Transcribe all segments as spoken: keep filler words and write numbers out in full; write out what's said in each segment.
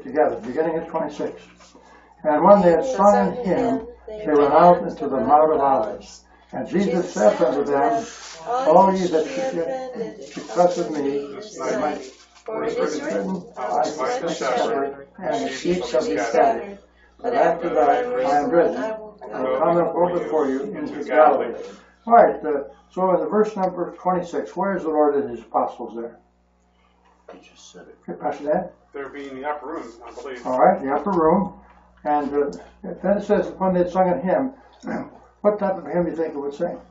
together, beginning at twenty-six. And when they had sung an hymn, they went out into the Mount of Olives. And Jesus said unto them, all ye that should get because of me, for it is written, I smite the shepherd, and the sheep shall be scattered. But after that I am risen, I will come and go before you into Galilee. All right, uh, so in the verse number twenty-six, where is the Lord and his apostles there? He just said it. Okay, Pastor Dan? They're being in the upper room, I believe. All right, the upper room. And uh, then it says, when they had sung a hymn, what type of hymn do you think it would sing?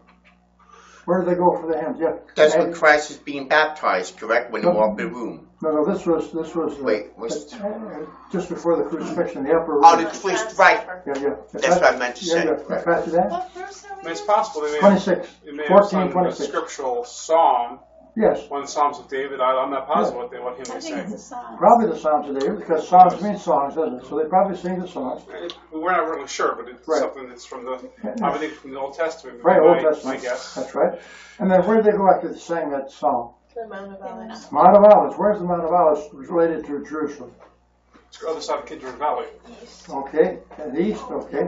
Where do they go for the hymns? Yeah. That's when Christ is being baptized, correct? When they walk the room. No, no, this was, this was, uh, Wait, what's uh, just before the crucifixion, the upper room. Oh, the twist, right. Yeah, yeah. That's what I meant to yeah, say. Yeah, Right. Pastor Dan? What verse are I we mean, it's in? possible they may twenty-six. have, they may have fourteen, sung a twenty-six. scriptural psalm, Yes. one of the Psalms of David. I, I'm not positive what, they, what hymn I they think sang. it's a song. Probably the Psalms of David, because Psalms mean songs, doesn't it? So they probably sing the songs. We're not really sure, but it's Right. something that's from the, I think from the Old Testament. Right, my, Old Testament. My guess. That's right. And then where did they go after they sang that song? The Mount of Olives. Mount of Olives. Where's the Mount of Olives related to Jerusalem? It's the other side of Kidron Valley. Okay, and east, okay.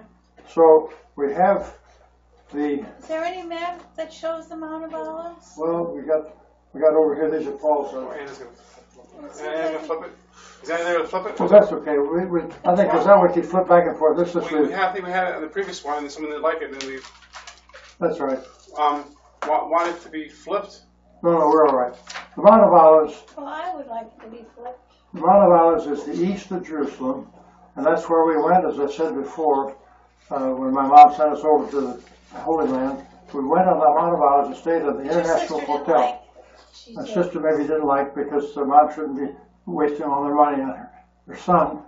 So we have the, Is there any map that shows the Mount of Olives? well, we got, we got over here, these are Paul's. Oh, Uh, Anna's going to Anna's gonna flip it. Is Anna there to flip it? well, that's okay. We, we, I think because that we could flip back and forth. This is We, we the, have, I think we had it on the previous one, and someone didn't like it, and then we that's right. um, wa- wanted it to be flipped. No, no, we're all right. The Mount of Olives, Well, I would like it to be flipped. the Mount of Olives is the east of Jerusalem, and that's where we went, as I said before, uh, when my mom sent us over to the Holy Land. We went on the Mount of Olives and stayed at the Your International sister didn't Hotel. like. She My said, sister maybe didn't like because the mom shouldn't be wasting all their money on her, her son.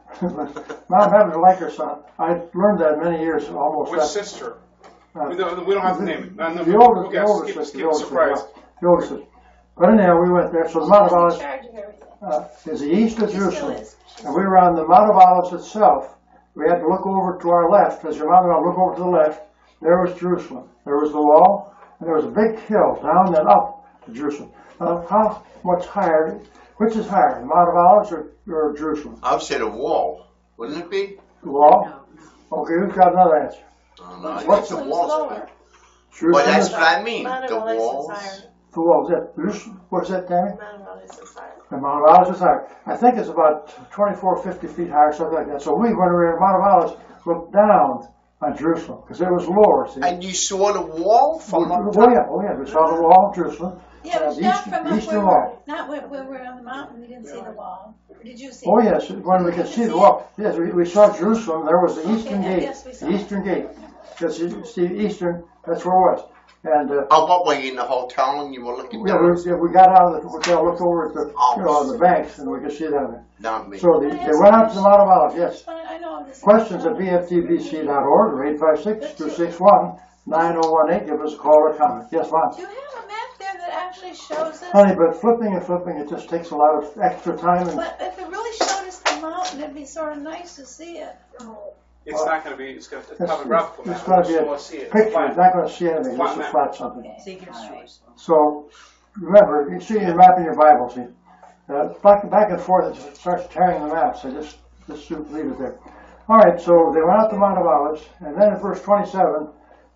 Mom happened to like her son. I learned that many years, almost. Which that, sister? uh, We don't, we don't have to name it. No, no, the we'll oldest, the guess. oldest Keep, sister, keep the it oldest surprised. sister, yeah, the oldest sister. But anyhow, we went there. So the she Mount of was in Olives charge of everything. uh, is the east of She still Jerusalem. is. And we were on the Mount of Olives itself. We had to look over to our left. As your mom and I look over to the left, there was Jerusalem. There was the wall, and there was a big hill down and up to Jerusalem. Now, how much higher, which is higher, the Mount of Olives or, or Jerusalem? I would say the wall, wouldn't it be? The wall? Okay, we've got another answer. Oh, no, I What's think the the walls. lower? Well, Jerusalem that's is what I mean. Mount of The Olives is walls. higher. the wall. Is that Jerusalem? What's that, Tammy? Mount of Olives is higher. The Mount of Olives is higher. I think it's about twenty-four, fifty feet higher, something like that. So we, when we were at Mount of Olives, looked down on Jerusalem because it was lower. See? And you saw the wall from up Oh top? yeah, oh yeah, we saw the wall of Jerusalem. Yeah, Uh, but the not eastern- from the up eastern where wall. we're, not where, where we're on the mountain, we didn't see the wall. Did you see Oh it? yes, when we could see the wall. Yes, we, we saw Jerusalem. There was the eastern Okay, gate. yes, we saw The it. eastern gate. Because you see, eastern. That's where it was. And uh, Oh, what were you in the hotel and you were looking yeah, down? we, yeah, we got out of the hotel, looked over at the, you know, on the banks, and we could see down there. Down me. So the, they went out to the Mount of Olives. Yes. I, I know this. Questions at b f t b c dot org or eight five six, two six one, nine zero one eight. Give us a call or comment. Yes, Ron. Do you have a map there that actually shows us? Honey, but flipping and flipping, it just takes a lot of extra time. And But if it really showed us the mountain, it'd be sort of nice to see it. It's not going to be, it's going to, it's it's, topographical. it's map. going to be So a we'll see it. picture. Flat. It's not going to see anything. Flat It's just map. flat something. Okay. All right. So remember, you see your map in your Bible. See, uh, back, back and forth, it starts tearing the map. So just just leave it there. All right. So they went out to Mount of Olives, and then in verse twenty-seven,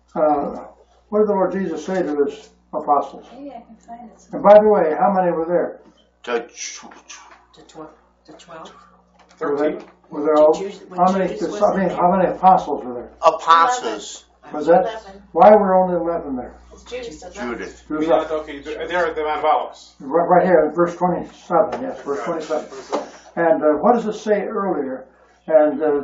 uh, what did the Lord Jesus say to his apostles? Maybe I can find it. And by the way, how many were there? The, To twelve. To twelve. Were thirteen. there, were there all, Judas- when how many? Judas was I mean, there. how many apostles were there? apostles. Was that Eleven. why were only eleven there? It's Judas. doesn't it? Judith. Who's Yeah, that? okay, they're they're at the Mount of Olives. Right, right here in verse twenty-seven. Yes, verse twenty-seven. And uh, what does it say earlier? And uh,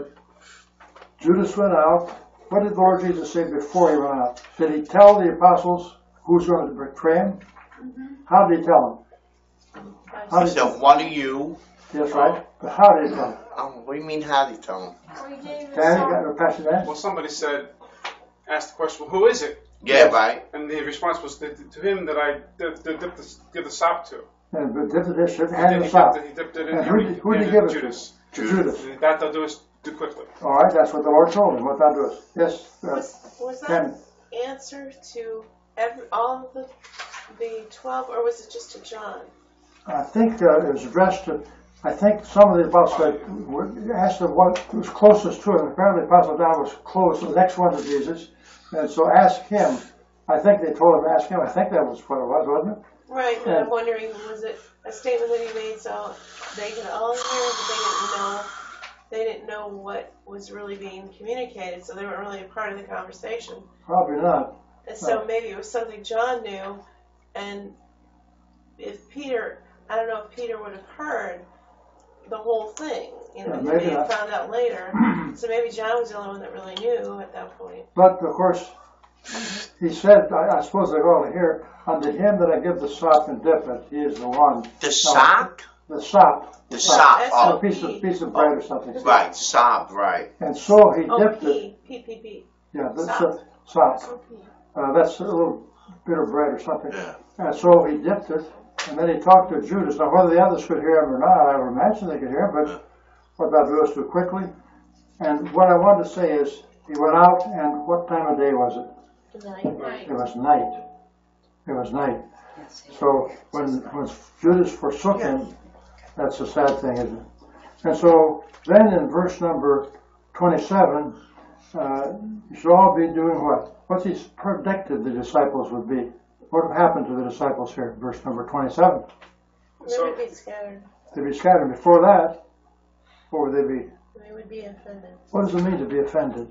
Judas went out. What did the Lord Jesus say before he went out? Did he tell the apostles who's going to betray him? How did he tell them? How He did said, what are you? Yes, right. But how did he tell them? Um, what do you mean, how do you tell them? Danny, got no passion there? Well, somebody said, asked the question, well, who is it? Yeah, Yes. right. And the response was to, to him that I dip, dip, dip the, give the sop to. And but dipped it, should And hand then the he sop dipped it, he dipped it in And who did- who did he in give it to? Judas. to Judas. And that they'll do is do quickly. All right, that's what the Lord told him. What that was. Yes, uh, Was, was that Tammy. answer to every, all of the, the twelve, or was it just to John? I think uh, it was addressed to I think some of the apostles said, asked him what was closest to him. Apparently, Apostle John was close, the next one to Jesus, and so ask him. I think they told him to ask him. I think that was what it was, wasn't it? Right, but Yeah. I'm wondering, was it a statement that he made so they could all hear, but they didn't know, they didn't know what was really being communicated, so they weren't really a part of the conversation. Probably not. And so No. maybe it was something John knew, and if Peter, I don't know if Peter would have heard the whole thing, you know, Yeah, he maybe may have not. found out later. So maybe John was the only one that really knew at that point. But of course, he said, I, I suppose they're going to hear, unto him that I give the sop and dip it, he is the one. The sock? The sop. The sop. S A O Oh, piece of, piece of bread or something. right. Sop. Right. And so he Oh, dipped it. P, P, P, P. Yeah, that's Sop. a sop. S O P. Uh, that's a little bit of bread or something. And so he dipped it, and then he talked to Judas. Now, whether the others could hear him or not, I would imagine they could hear him, but what about those too quickly? And what I wanted to say is, he went out, and what time of day was it? Right. It was night. It was night. Yes, he- So when, when Judas forsook him, that's a sad thing, isn't it? And so then in verse number twenty-seven, uh, you should all be doing what? What's he predicted the disciples would be? What happened to the disciples here? Verse number twenty-seven. They would be scattered. They'd be scattered. Before that, what would they be? They would be offended. What does it mean to be offended?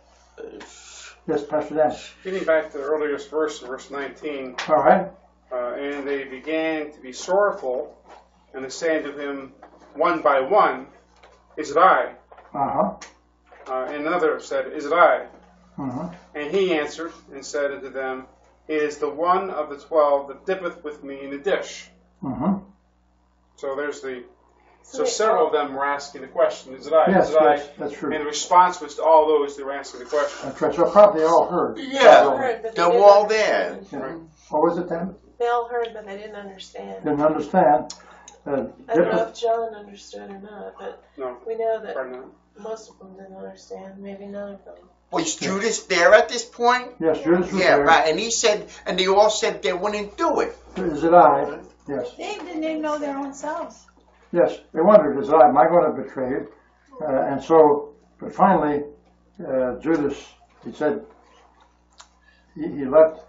Yes, Pastor Dan. Getting back to the earliest verse, verse nineteen, All right. uh, and they began to be sorrowful, and they say unto him one by one, Is it I? Uh-huh. Uh, and another said, Is it I? Uh-huh. And he answered and said unto them, It is the one of the twelve that dippeth with me in the dish. Uh-huh. So there's the. So they several all- of them were asking the question, Is it I? Yes, Is it I? yes, that's true. And the response was to all those that were asking the question. That's right. So probably they all heard. Yeah. heard, but they They're didn't all there. understand. Yeah. What was it then? They all heard, but they didn't understand. Didn't understand. Uh, I don't know different- if John understood or not, but No, we know that pardon me. most of them didn't understand. Maybe none of them. Was Judas there at this point? Yes, Judas was Yeah, there. right. And he said, and they all said they wouldn't do it. Is it I? Yes. They didn't even know their own selves. Yes. They wondered, is it I? Am I going to betray you? Uh, and so, but finally, uh, Judas, he said, he, he left,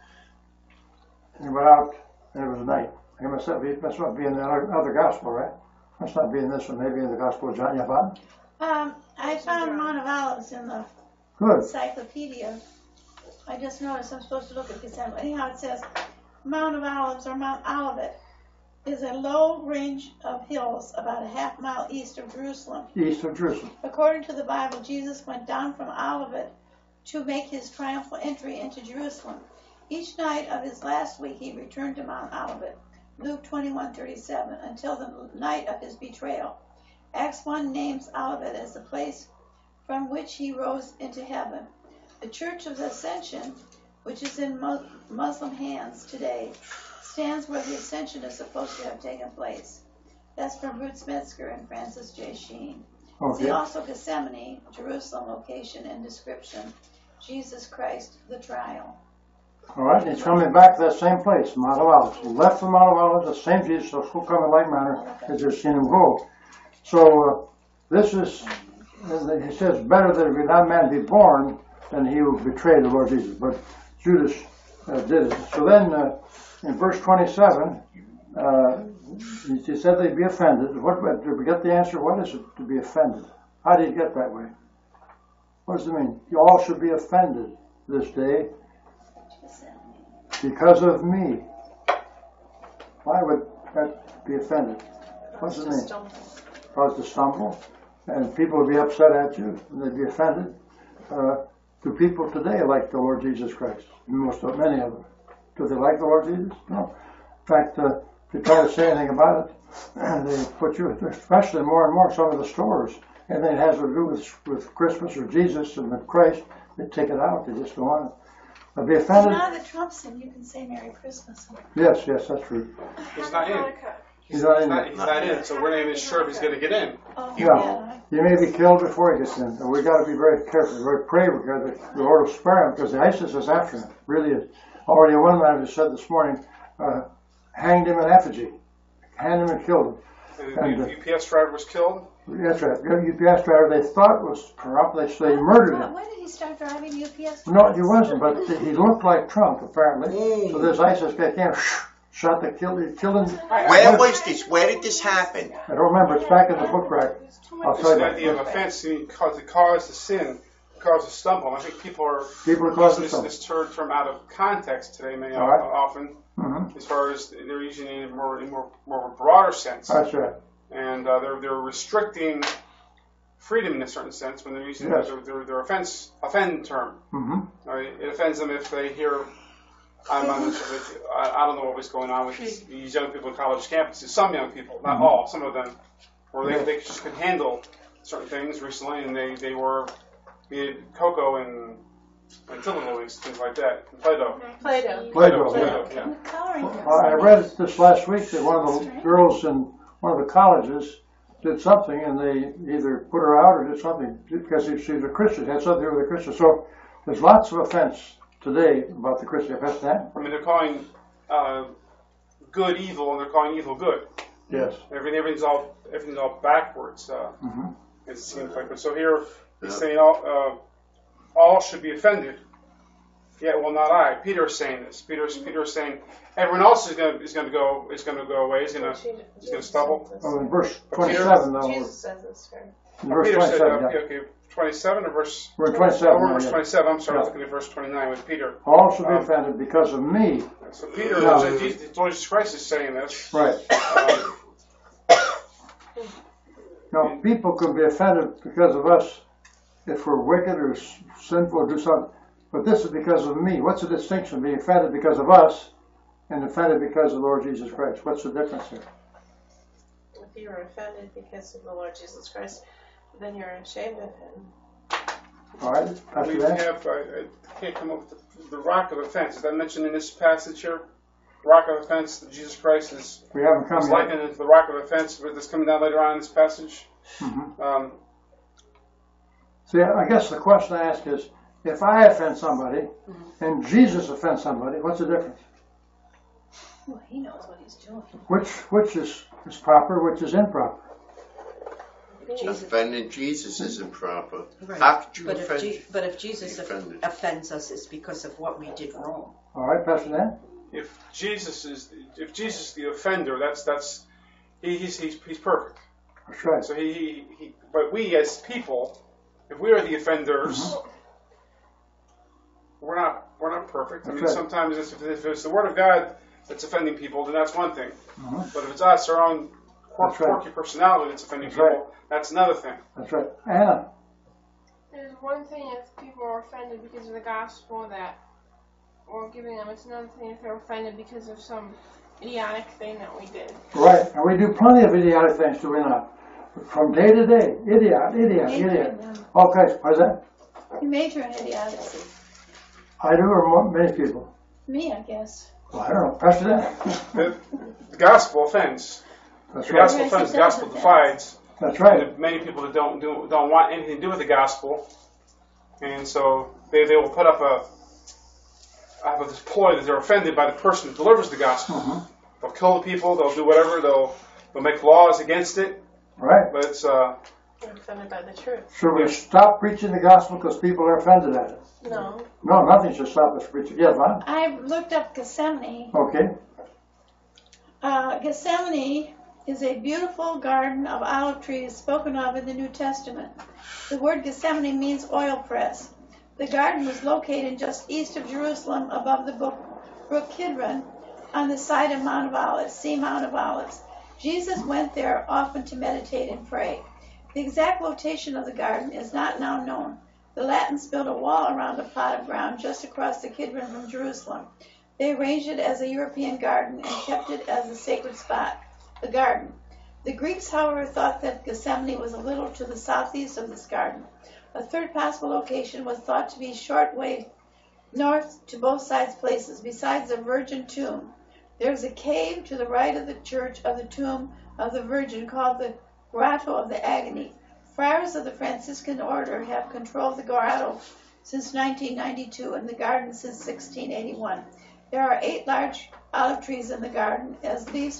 he went out, and it was night. He must not be, must not be in the other, other gospel, right? Must not be in this one, maybe in the Gospel of John. You found? Um, I found Mount of Olives in the Good. encyclopedia. I just noticed I'm supposed to look at this. Anyhow, it says Mount of Olives or Mount Olivet is a low range of hills about a half mile east of Jerusalem. East of Jerusalem. According to the Bible, Jesus went down from Olivet to make his triumphal entry into Jerusalem. Each night of his last week, he returned to Mount Olivet. Luke twenty-one thirty-seven, until the night of his betrayal. Acts one names Olivet as the place from which he rose into heaven. The Church of the Ascension, which is in Muslim hands today, stands where the ascension is supposed to have taken place. That's from Ruth Metzger and Francis J. Sheen. See Okay. also Gethsemane, Jerusalem location and description. Jesus Christ, the trial. All right, he's coming back to that same place, Mount of Olives. He left the Mount of Olives, the same Jesus will come in like manner as you've seen him go. So uh, this is, uh, he says, better that if not man be born than he who betrayed the Lord Jesus. But Judas uh, did it. So then uh, in verse twenty-seven, uh, he, he said they'd be offended. What, did we get the answer? What is it to be offended? How did he get that way? What does it mean? You all should be offended this day because of me. Why would that be offended? What does it mean? Cause to stumble, and people would be upset at you, and they'd be offended. Uh, do people today like the Lord Jesus Christ? Most of many of them. Do they like the Lord Jesus? No. In fact, uh, if you try to say anything about it, they put you, especially more and more some of the stores, anything that has to do with, with Christmas or Jesus and with Christ, they take it out. They just don't want it. I'd be offended. Now that Trump's in, you can say Merry Christmas. Yes, yes, that's true. He's not in. He's not He's in not, there. he's not in, so we're not even sure if he's going to get in. Oh, Yeah. He may be killed before he gets in. And we got to be very careful, very pray because the, the Lord will spare him because the ISIS is after him. Really is. Already one man just said this morning, uh, hanged him in effigy, hanged him and killed him. And And, the uh, U P S driver was killed. That's right. The U P S driver they thought was Trump. They say murdered him. When did he start driving U P S? No, he wasn't, but he looked like Trump apparently. So Mm. this ISIS guy came, shot the killed, killed him. Where was this? Where did this happen? I don't remember. It's back in the book rack. I'll It's tell the you. idea of offense to cause, to cause the sin, cause the stumble. I think people are People are causing using this, some. this term out of context today, may All right. often, Mm-hmm. as far as they're using it in more, in more, more of a broader sense. That's right. And uh, they're, they're restricting freedom in a certain sense when they're using Yes. their, their, their offense, offend term. Mm-hmm. Uh, it offends them if they hear, I'm on this, I, I don't know what was going on with these, these young people in college campuses, some young people, not Mhm. all, some of them, where they, Yes. they just could handle certain things recently, and they, they were, be it cocoa and, and Tillamook's, things like that, and Play-Doh. Play-Doh. Play-Doh, yeah. Play-Doh, yeah. Coloring Well, books. I read this last week that one of the girls in one of the colleges did something, and they either put her out or did something because she she was a Christian, had something to do with a Christian. So there's lots of offense today about the Christian. Offense that? I mean, they're calling uh, good evil, and they're calling evil good. Yes. Everything, everything's all, everything's all backwards. Uh, Mm-hmm. It seems like, but so here he's Yeah. saying all, uh, all should be offended. Yet, well, not I. Peter is saying this. Peter is Peter is saying everyone else is going to is going to go is going to go away. He's going to he's going to stumble. Oh, in verse twenty-seven, though. Jesus says this, right? In verse Peter said, twenty-seven, uh, yeah. okay, okay, twenty-seven or verse. We're in Oh, twenty-seven. we're now, verse yeah. twenty-seven. I'm sorry, I was Yeah. looking at verse twenty-nine with Peter. All should be Um, offended because of me. So Peter, No. is, Jesus, Lord Jesus Christ is saying this. Right. Um, Now, people can be offended because of us if we're wicked or s- sinful or do something. But this is because of me. What's the distinction? Being offended because of us and offended because of the Lord Jesus Christ. What's the difference here? If you were offended because of the Lord Jesus Christ, then you're ashamed of him. All right, after we that. have I, I can't come up with the, the rock of offense. Is that mentioned in this passage here? Rock of offense that Jesus Christ is, We haven't come is yet. likened to the rock of offense that's coming down later on in this passage. Mhm. Um, See, I guess the question I ask is, if I offend somebody and Jesus offends somebody, what's the difference? Well, he knows what he's doing. Which which is, is proper, which is improper? Jesus. Offending Jesus is improper. Right. How could you But if, offend? Je- but if Jesus be offended? offends us, it's because of what we did wrong. All right, Pastor Dan? if Jesus is if Jesus is the offender, that's that's he, he's, he's he's perfect. That's right. So he, he, he but we as people, if we are the offenders, Mhm. we're not we're not perfect. I mean, That's right. sometimes it's, if it's the Word of God that's offending people, then that's one thing. Mhm. But if it's us, our own quirk, That's right. quirky personality that's offending That's people, right. that's another thing. That's right. Anna? There's one thing if people are offended because of the gospel that we're giving them. It's another thing if they're offended because of some idiotic thing that we did. Right. And we do plenty of idiotic things, do we not? From day to day. Idiot, idiot, Major idiot. in them. Okay, what's that? You major in idiocy. I do, or more, many people. Me, I guess. Well, I don't know. Pastor Dan? The, the gospel offends. That's The right. gospel Yes, offends. it The gospel does divides. That's right. And many people that don't do don't want anything to do with the gospel, and so they, they will put up a have this ploy that they're offended by the person who delivers the gospel. Mhm. They'll kill the people. They'll do whatever. They'll they'll make laws against it. Right. But it's uh, You're offended by the truth. Should we stop preaching the gospel because people are offended at it? No. No, nothing should stop us preaching. Yes, Vaughn? I looked up Gethsemane. Okay. Uh, Gethsemane is a beautiful garden of olive trees spoken of in the New Testament. The word Gethsemane means oil press. The garden was located just east of Jerusalem above the brook brook Kidron on the side of Mount of Olives, see Mount of Olives. Jesus went there often to meditate and pray. The exact location of the garden is not now known. The Latins built a wall around a plot of ground just across the Kidron from Jerusalem. They arranged it as a European garden and kept it as a sacred spot, the garden. The Greeks, however, thought that Gethsemane was a little to the southeast of this garden. A third possible location was thought to be short way north to both sides places, besides the Virgin tomb. There is a cave to the right of the church of the tomb of the Virgin called the Grotto of the Agony. Friars of the Franciscan order have controlled the grotto since nineteen ninety-two and the garden since sixteen eighty-one. There are eight large olive trees in the garden, as least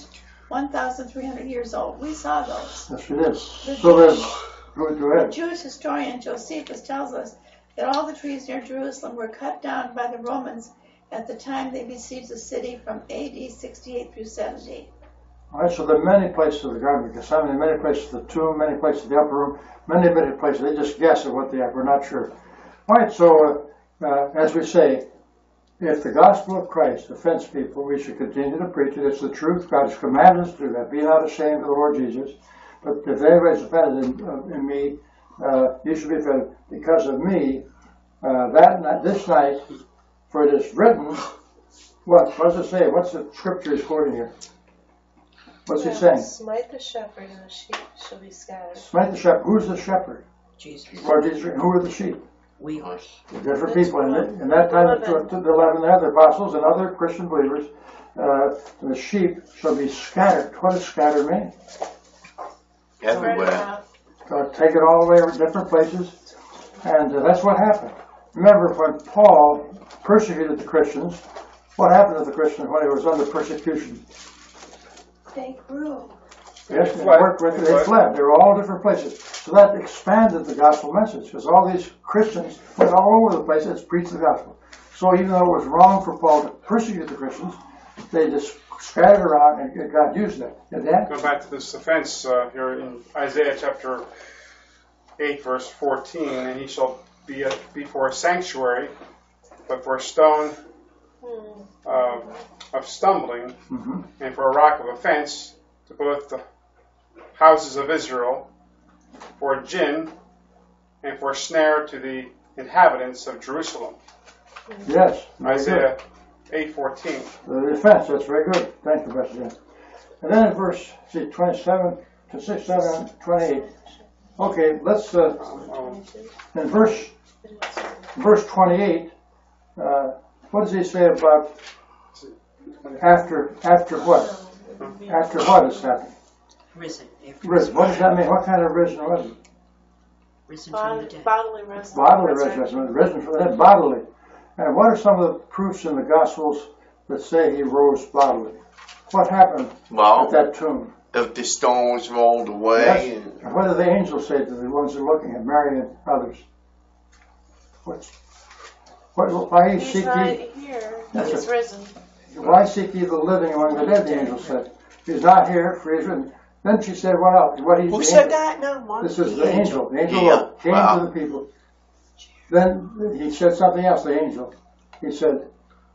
one thousand three hundred years old. We saw those. Yes, it is. So there's, go, go ahead. Jewish historian Josephus tells us that all the trees near Jerusalem were cut down by the Romans at the time they besieged the city from A D sixty-eight through seventy. All right, so there are many places of the Garden of Gethsemane, many places of the tomb, many places of the upper room, many, many places. They just guess at what they are. We're not sure. All right, so uh, uh, as we say, if the gospel of Christ offends people, we should continue to preach it. It's the truth. God has commanded us to do that. Be not ashamed of the Lord Jesus. But if anybody's offended in, uh, in me, uh, you should be offended because of me. Uh, that night, this night, for it is written. What? What does it say? What's the scripture he's quoting here? What's he saying? Smite the shepherd and the sheep shall be scattered. Smite the shepherd. Who's the shepherd? Jesus. Lord Jesus. Who are the sheep? We are. The different people. In, the, in that time, the eleven, they had the apostles and other Christian believers. Uh, the sheep shall be scattered. What does scattered mean? Everywhere. Uh, take it all the way to different places. And uh, that's what happened. Remember, when Paul persecuted the Christians, what happened to the Christians when he was under persecution? They grew. Yes, They they fled. worked with They it. They fled. fled. They were all different places. So that expanded the gospel message because all these Christians went all over the place and preached the gospel. So even though it was wrong for Paul to persecute the Christians, they just scattered around and God used that. Did that? Go back to this offense uh, here in Isaiah chapter eight, verse fourteen. And he shall be, a, be for a sanctuary, but for a stone uh, of stumbling, Mm-hmm. and for a rock of offense to both the houses of Israel, for a gin, and for a snare to the inhabitants of Jerusalem. Yes. very Isaiah eight fourteen. good. The defense, that's very good. Thank you, Pastor Jim. And then in verse, see, twenty-seven to six, seven, twenty-eight. Okay, let's, uh, Um, in verse, verse twenty-eight, uh, what does he say about after, after what? After what has happened? Risen. After Risen. What does that mean? What kind of risen was it? Risen from the Bod- dead. Bodily resurrection. Bodily resurrection. Risen from the dead, bodily. And what are some of the proofs in the Gospels that say he rose bodily? What happened at Well, that tomb? if the stones rolled away, Yes. and And what do the angels say to the ones who are looking at Mary and others? What's, what, why He's seek not ye, here. That's He's it. risen. why seek ye the living among the dead, the angel said. He's not here, for he is risen. Then she said, what else? What he's Who the said angel. that? No, one. This is the angel. The angel Yeah, came wow. to the people. Then he said something else, the angel. He said,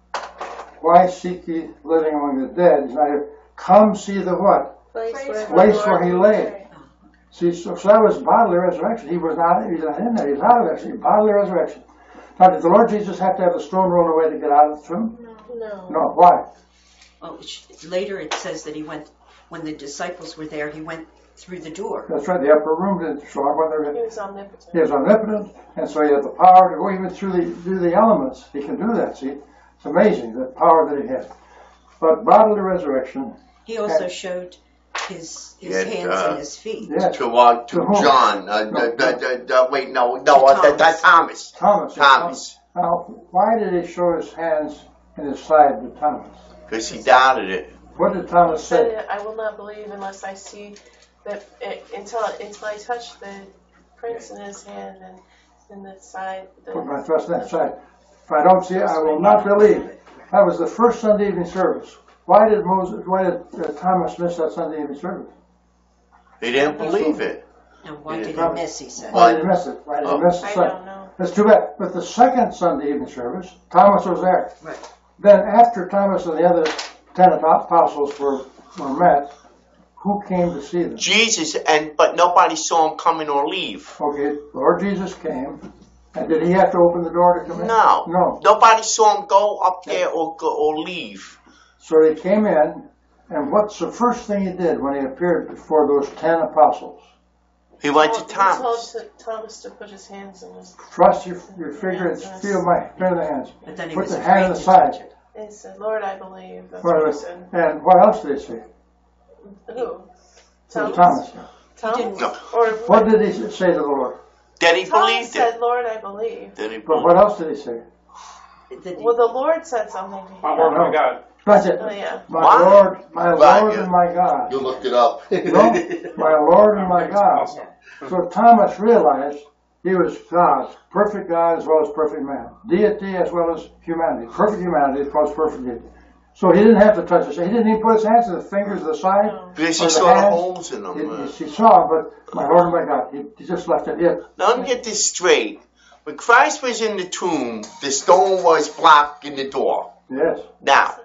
why seek ye living among the dead? He's not here. Come see the what? Place where, Place the where Lord he was lay. buried. See, so, so that was bodily resurrection. He was not, he's not in there. He's out of there. See, bodily resurrection. Now, did the Lord Jesus have to have the stone rolled away to get out of the tomb? No. No. Why? Oh, sh- later it says that he went, when the disciples were there, he went through the door. That's right. The upper room didn't show him whether He was omnipotent. he was omnipotent, and so he had the power to go even through the through the elements. He can do that. See, it's amazing the power that he had. But bodily resurrection, He also Okay. showed his his Yeah, hands uh, and his feet. yes, to uh, to To whom? John, uh, No, the, the, no. the, the, wait, no, no, uh, To the, the Thomas, Thomas. Thomas, Now, why did he show his hands and his side to Thomas? because he doubted it. What did Thomas say? Said, I will not believe unless I see that it, until until I touch the prints in his hand and in the side. Put my The, trust in that side. If I don't see it, I will not believe. That was the first Sunday evening service. Why did Moses? Why did uh, Thomas miss that Sunday evening service? He didn't believe it. And why Yeah. did he miss, he said. Why did he miss it? Why did he Oh. miss the I Sunday? don't know. That's too bad. But the second Sunday evening service, Thomas was there. Right. Then after Thomas and the other ten apostles were, were met, who came to see them? Jesus, and but nobody saw him coming or leave. Okay, Lord Jesus came. And did he have to open the door to come in? No, No. nobody saw him go up there or go, or leave. So he came in, and what's the first thing he did when he appeared before those ten apostles? He went to He told Thomas. to, Thomas to put his hands in his. Trust your, your figure and feel my feel the hands. But then he Put was the hand afraid on the to side. touch it. And he said, Lord, I believe. That's Well, what he said. and what else did he say? Who? To Thomas. Thomas. Thomas? No. Or What did he say to the Lord? Then he Thomas believed said, it. Lord, I believe. Then he But believed what else did he say? That he- Well, the Lord said something to him. I'm working no. with God. That's it. Oh, yeah. My What? Lord, my Right, Lord yeah. and my God. You looked it up. No, my Lord and my God. Also. So Thomas realized he was God, perfect God as well as perfect man, deity as well as humanity, perfect humanity as well as perfect deity. So he didn't have to touch his. He didn't even put his hands to the fingers of the side. Because or he the saw the hands. holes in them. He, uh. he saw, but my Lord and my God, he, he just left it. It. Now let me get this straight. When Christ was in the tomb, the stone was blocking the door. Yes. Now,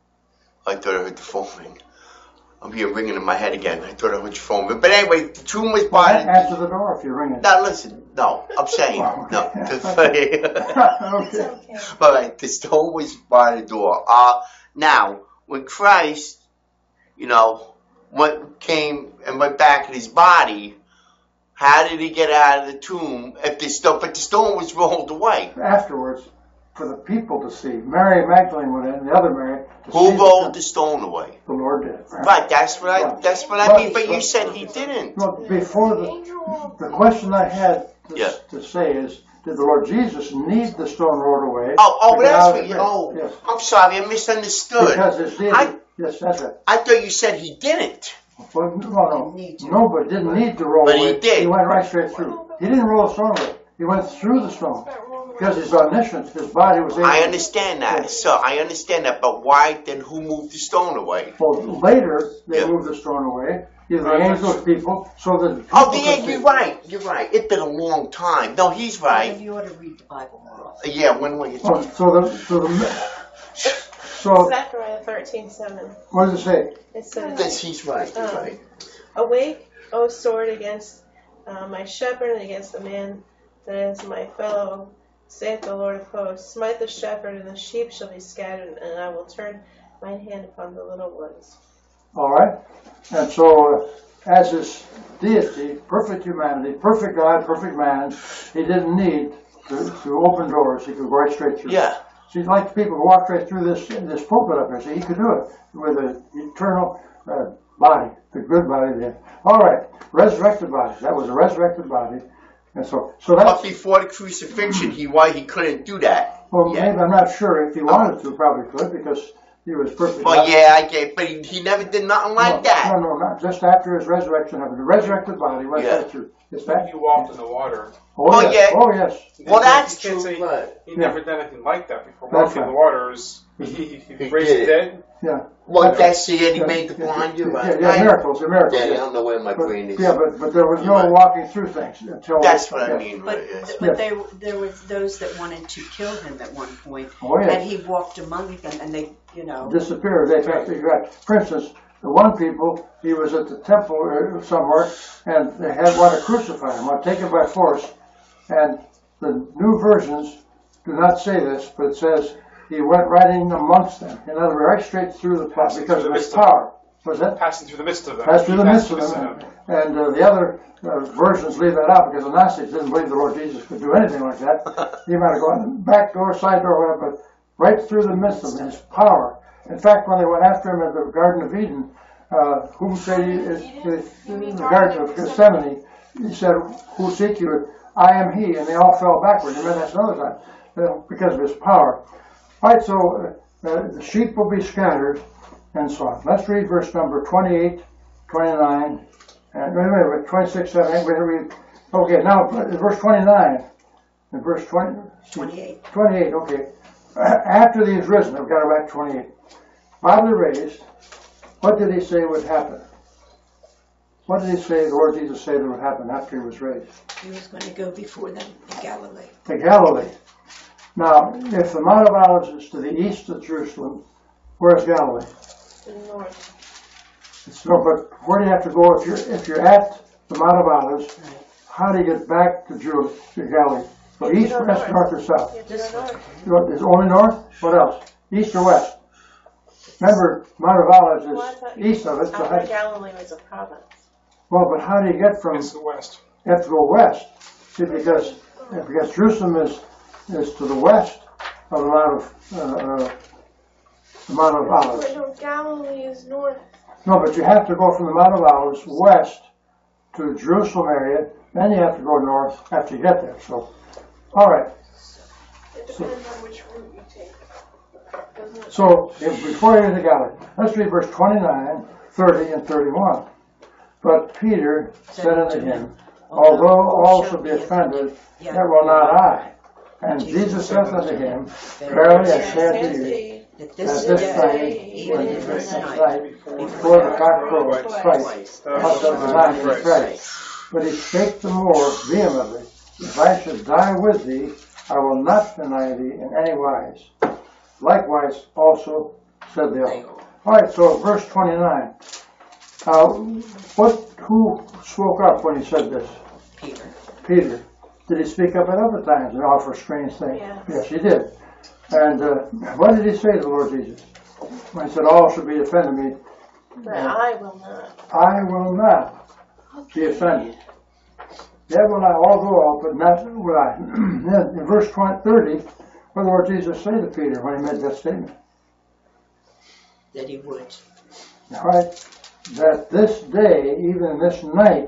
I thought I heard the phone ring. I'm here ringing in my head again. I thought I heard your phone ring. But anyway, the tomb was Well, by answer the... the door if you're ringing. Now listen, no, I'm saying, Oh, no. okay. It's Okay. okay. All right, the stone was by the door. Uh, now, when Christ, you know, went, came and went back in his body, how did he get out of the tomb if the stone, but the stone was rolled away? Afterwards, for the people to see, Mary Magdalene went in, the other Mary. To see Who the- rolled the stone away? The Lord did. Right, that's what I, that's what I mean, but you said he didn't. Well, before The the, angel the question I had to, Yeah. to say is, did the Lord Jesus need the stone rolled away? Oh, oh, to get that's out of what the you, grave? oh, Yes. I'm sorry, I misunderstood. Because his deity, I- yes, that's right. I thought you said he didn't. Well, no, no, Need to. no, but didn't need to roll But he away. did. He went right straight through. He didn't roll the stone away. He went through the stone. Because his omniscience, his body was able I to- understand that, so I understand that, but why, then who moved the stone away? Well, later, they Yeah. moved the stone away, either the angels, people, so that people Oh, the, could see. you're right, you're right, it's been a long time. No, he's Then right. you ought to read the Bible more often. Yeah, when were you Oh, so the, so the, so, Zechariah thirteen seven. what does it say? It says, Yes, he's right, you're Um, right. Awake, O sword, against uh, my shepherd and against the man that is my fellow, saith the Lord of hosts. Smite the shepherd, and the sheep shall be scattered, and I will turn mine hand upon the little ones. All right? And so, uh, as his deity, perfect humanity, perfect God, perfect man, he didn't need to, to open doors. He could go right straight through. Yeah, See, like people who walk right through this this pulpit up here. See, he could do it with an eternal uh, body, the good body there. All right, resurrected body. That was a resurrected body. And so, so but that's, before the crucifixion, he, why he couldn't do that? well, Yeah. maybe I'm not sure if he wanted to, probably could, because he was perfect. Well, yeah, I get, but he, he never did nothing like no, that. No, no, not just after his resurrection. The resurrected body went Yeah. right through. Is that? He walked in the water. Oh, Oh, yes. yeah. Oh, yes. Well, You that's can't true, say but... He Yeah. never done anything like that before. That's Walking in right. the water is he, he, he, He raised did the it. dead. Yeah. Well, that's it, he Yeah, made the yeah, blind, yeah, you're yeah, right. yeah, miracles, a miracle. Daddy, I yeah. don't know where my But, brain is. yeah, but, but there was no You're right. walking through things until. That's what I yeah. mean, But, right, yes. but there, there were those that wanted to kill him at one point, Oh, yeah. and he walked among them, and they, you know, Disappeared. They tried to figure out. For instance, the one people, he was at the temple uh, somewhere, and they had want to crucify him, want to take him by force. And the new versions do not say this, but it says he went right in amongst them. In other words, right straight through the plot because of his power. Was that? Passing through the midst of them. Passed through the He midst of passed them. through And, and uh, the other uh, versions leave that out because the Gnostics didn't believe the Lord Jesus could do anything like that. He might have gone back door, side door, whatever, but right through the midst of them, his power. In fact, when they went after him at the Garden of Eden, uh, whom say you, is, is, in the Garden of Gethsemane, he said, who seek you? I am he, and they all fell backwards. Amen. That's another time, uh, because of his power. All right, so uh, uh, the sheep will be scattered, and so on. Let's read verse number twenty-eight, twenty-nine, and wait, wait, wait, twenty-six, seven, eight. We're going to read. Okay, now uh, verse twenty-nine, and verse twenty, twenty-eight. twenty-eight. Okay, after he is risen, I've got it back twenty-eight. Bodily raised. What did he say would happen? What did he say, the Lord Jesus say that would happen after he was raised? He was going to go before them in Galilee. To Galilee. Now, if the Mount of Olives is to the east of Jerusalem, where's Galilee? To the north. It's no, but where do you have to go if you're if you're at the Mount of Olives? Right. How do you get back to Jew to Galilee? So You east, go west, north. north, or south? You have to This go way. north. You know, Is it only north? What else? East or west? Remember, Mount of Olives Well, I is thought- east of it. So I how, thought Galilee was a province. well, but how do you get from? It's the west. You have to go west. See, because because Jerusalem is is to the west of the Mount of uh, uh, the Mount of Olives. Wait, no, Galilee is north. No, but you have to go from the Mount of Olives west to the Jerusalem area. Then you have to go north after you get there. So, all right. It depends on which route you take. doesn't it? So, if, before you got it, let's read verse twenty-nine, thirty, and thirty-one. But Peter said unto him, although all shall be offended, yet will not I. And Jesus saith unto him, verily I say unto you, That that this this day, day, even when in this this night, night, before the cock crows twice, thou shalt deny me thrice. But he spake the more vehemently, if I should die with thee, I will not deny thee in any wise. Likewise also said the other. All right, so verse twenty-nine. Uh, what? Who spoke up when he said this? Peter. Peter. Did he speak up at other times and offer strange things? Yes. Yes, he did. And uh, what did he say to the Lord Jesus? When he said, all shall be offended me, But I will not. I will not be offended. Yet will I all go out, but not will I. Then in verse twenty, thirty, what did the Lord Jesus say to Peter when he made that statement? That he would. All right, that this day, even this night,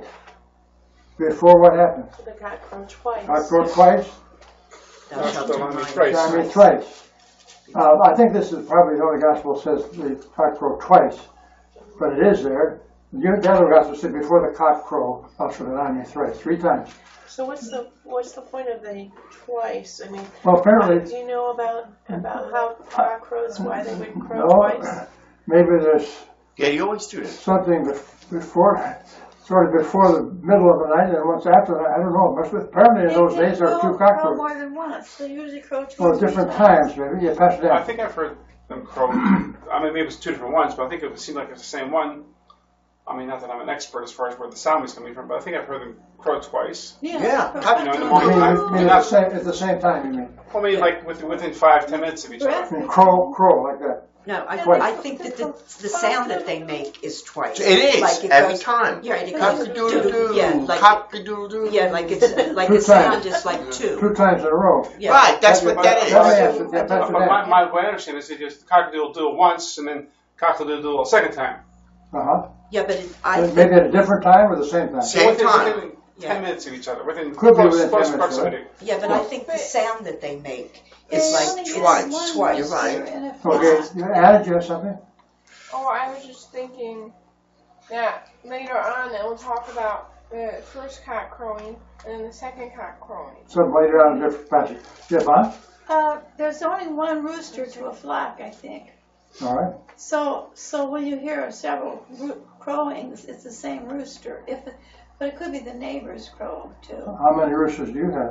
before what happened? The cock crowed twice. I crow twice, Thou Thou shalt shalt deny deny me me thrice. I mean thrice. twice. Uh, I think this is probably the only gospel that says the cock crow twice, but it is there. The other gospel said before the cock crow, thou shalt deny me thrice, three times. So what's the what's the point of the twice? I mean, Well, apparently, do you know about about how cock crows, why they would crow no, twice? maybe there's Yeah, you always do that. something bef- before, sort of before the middle of the night and once after the night. I don't know. Must be, apparently in those days there were two cock crow crows. more than once. They usually crow two Well, or three different times, maybe. Yeah, pass it I down. think I've heard them crow. I mean, maybe it was two different ones, but I think it seemed like it's the same one. I mean, not that I'm an expert as far as where the sound was coming from, but I think I've heard them crow twice. Yeah. Yeah, crow- cock- You know, in the I morning mean, time. I mean at, the same, at the same time, you mean? Well, maybe like within, within five, ten minutes of each other. I mean crow, crow, like that. No, I, Twice. I think that the, the sound that they make is twice. It is, Like it every goes- time. Yeah, it goes Cock-a-doodle-doo, Yeah, like cock-a-doodle-doo. yeah, like it's like Two the sound times. is like two. Two times in a row. Yeah. Right, that's what that is. Let me ask you, yeah, But pass it my, down. my, my understanding is they just cock-a-doodle-doo once and then cock-a-doodle-doo a second time. Uh-huh. Yeah, but it, I Maybe think, at a different time or the same time? Same within, time. within Yeah. ten minutes of each other, within Could be close, within close ten minutes, proximity. yeah, but I think the sound that they make They is only like use twice, one twice. rooster You're right. in a Okay, flock. you added, you have something? Oh, I was just thinking that later on it will talk about the first cock crowing and then the second cock crowing. Some later on in a different passage. Yeah, Bon? Uh, there's only one rooster to a flock, I think. All right. So, so when you hear several roo- crowings, it's the same rooster. If, it, but it could be the neighbor's crow too. How many roosters do you have?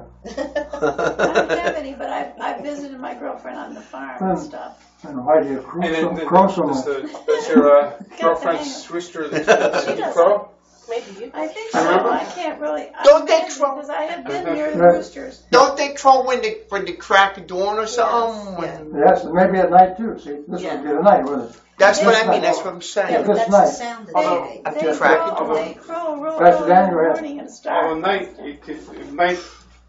I don't have any, but I I visited my girlfriend on the farm and stuff. And why do you crow And then, so, then crow so does, much? the, does your uh, hang girlfriend's rooster does, She does he doesn't. crow? Maybe you. I think so. Remember? I can't really. Don't I they imagine crow? Because I have been near the Right. roosters. Don't they crow when they when they crack of dawn or something? yeah. When- Yes, and maybe at night too. See, this Yeah. would be at night, wouldn't it? That's what I Yes. mean. That's what I'm Yeah, saying. but this that's night. the sound that They, they make. After they, crack crow, it they crow real Pass it early down, in the go ahead. morning and Well, start. at night, it could, at night,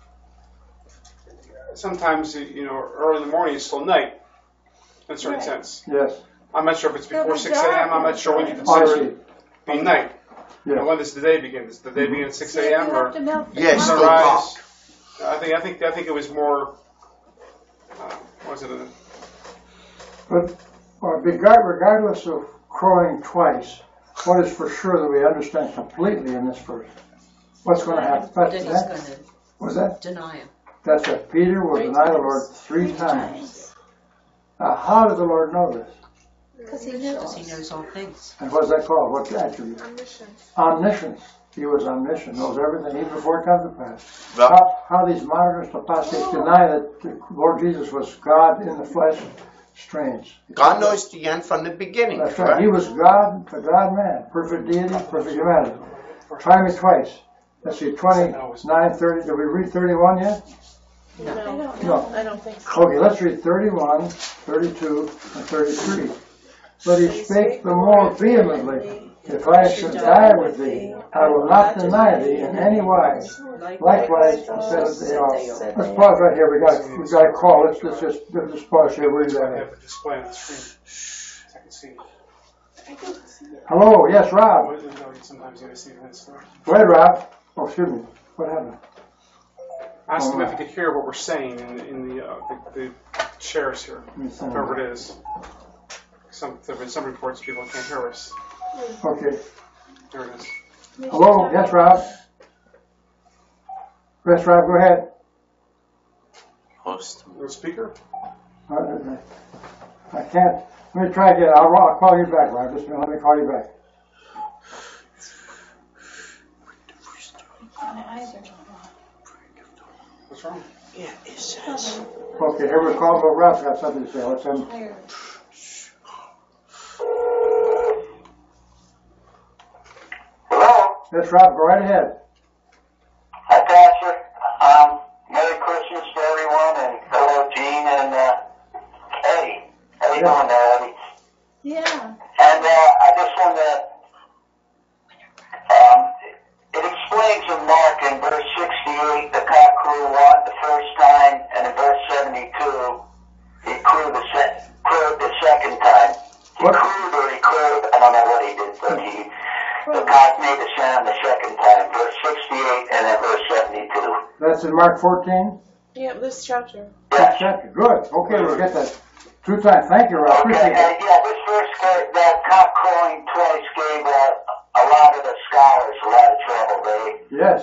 sometimes, you know, early in the morning, it's still night, in a certain Right. sense. Yes. I'm not sure if it's It'll before be six a.m., I'm not sure when you dark. Oh, I consider see. it being night. Yes. When does the day begin? Does the day begin at six See, you a.m. have or to milk the Yeah, it's cow. still dark. sunrise? I think, I think, I think it was more, uh, what was it, uh, But uh, regard- regardless of crowing twice, what is for sure that we understand completely in this verse? What's going to happen? That That's he's that. going to Was that? deny him. That's it. Peter will Three deny the times. Lord three times. Now, how did the Lord know this? Because he knew. Because he knows all things. And what's that called? What's the attribute? Omniscience. Omniscience. He was omniscient, knows everything, even before it comes to pass. Well, How, how these modernist apostates deny that the Lord Jesus was God in the flesh, strange. God knows the end from the beginning, That's right. He correct? was God, the God-man, perfect deity, perfect humanity. Try me twice. Let's see, twenty-nine, thirty. Did we read thirty-one yet? No, I don't No. know. I don't think so. Okay, let's read thirty-one, thirty-two, and thirty-three. But he spake the more vehemently, if I should die with thee, I will not deny thee in any wise. Likewise, he said unto they all. Let's pause right here. We got we got a call. Let's, let's just let's just pause here. Read I that. have it displayed on the screen. I can see it. Hello. Yes, Rob. Wait, no, sometimes you gotta see that stuff. Go ahead, Rob. Oh, excuse me. What happened? Ask him if he could hear what we're saying in, in the, uh, the, the shares here, Let me send whoever it. it is. Some, there have been some reports people can't hear us. Okay. There it is. Hello, yes, Rob? Yes, Rob, go ahead. Host. The speaker? Uh, I can't, let me try again. I'll, I'll call you back, Rob. Just a minute, let me call you back. What's wrong? Yeah, it says. Okay, here we call, but Rob's got something to say. Let's send. Hello. Yes, Rob, go right ahead. Hi, Pastor. Um, Merry Christmas to everyone, and hello, Gene and uh, Eddie. How you Yeah. doing there, Eddie? Yeah. And uh, I just wanted to, um, it explains in Mark in verse sixty-eight, the cock crew what the first time, and in verse seventy-two, he crewed the, se- crowed the second time. He What? crewed or he crowed, I don't know what he did, but he, the cock made the sound the second time, verse sixty-eight and then verse seventy-two. That's in Mark fourteen? Yeah, this chapter. Yes. Chapter. Good. Okay, we'll get that two times. Thank you, Rob. Okay, Appreciate and it. yeah, this verse, gave- that cock crowing twice gave uh, a lot of the scholars a lot of trouble. They, Yes.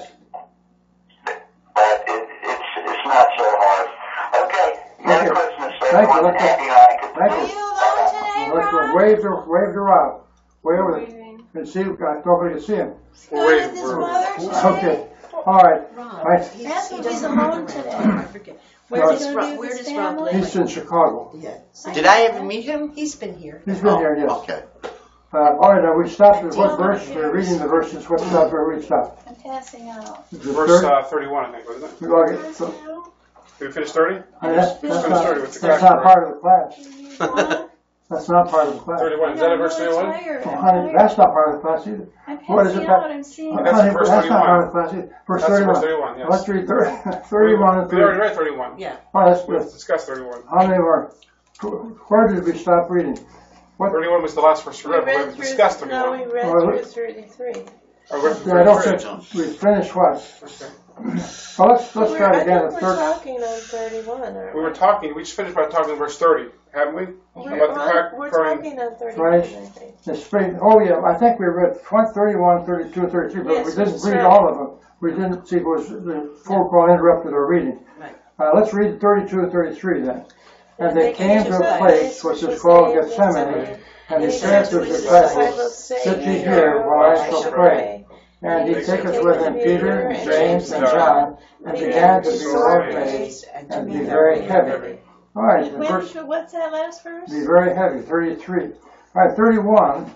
but it, it's it's not so hard. Okay, Merry Okay. Christmas, Thank you. everyone. Let's go. Happy Hanukkah. Thank Are you. you alone today, Well, let's go. Rob? Wave to, wave to Rob. Wave over there. Waving. And see, uh, nobody can see him. We're Good waiting. with his We're, mother today? Okay. All right. Rob, Right. he's, That's he what doesn't he's alone look today. around. I forget. No, Where it's- does Gonna be Rob, with where his does Rob family? live? He's in Chicago. Yeah. Did I ever meet him? He's been here. He's been here, yes. Okay. Uh, all right, now we stopped at what verse? We're reading the verses. What stop where we stopped? I'm passing out. Is it verse thirty? uh, thirty-one, I think, wasn't it? We gotta get- so- Did we finish thirty? uh, that's, that's Finish not, thirty with the that's cock not crow. part of the class. What? That's not part of the class. thirty-one. Is that a verse thirty-one? Tired. Oh, I'm honey, tired. that's not part of the class either. I'm What is it passing that- out. I'm seeing. That's Honey, verse that's not thirty-one. part of the class either. Verse That's thirty-one. verse thirty-one, yes. Let's read thirty, thirty-one and We already thirty. read thirty-one. Yeah. Oh, that's We good. discussed thirty-one. How many were? Where did we stop reading? What? thirty-one was the last verse we We read, but read we through, discussed no, we thirty-one. read Well, through look- thirty-three. Oh, we read from Yeah, I don't thirty-three. think we finished what? Okay. Well, let's, let's We're- start I again think at we're thirty. talking on thirty-one, aren't We were talking, we just finished by talking verse thirty, haven't we? We're, About the on- cock we're crowing. talking on thirty-one, Right. I think. The spring, oh yeah, I think we read twenty, thirty-one, thirty-two, thirty-three, but Yes, we didn't that's read right. all of them. We didn't see, was, the phone call interrupted our reading. Right. Uh, let's read thirty-two and thirty-three then. And they came came to a a place which is called Gethsemane, and he said to his disciples, Sit ye here while I shall pray. And he taketh with him Peter, and James, and John, and began to be sore amazed, and be very heavy. All right, the Wait, verse, sure, what's that last verse? be very heavy, thirty-three. All right, thirty-one.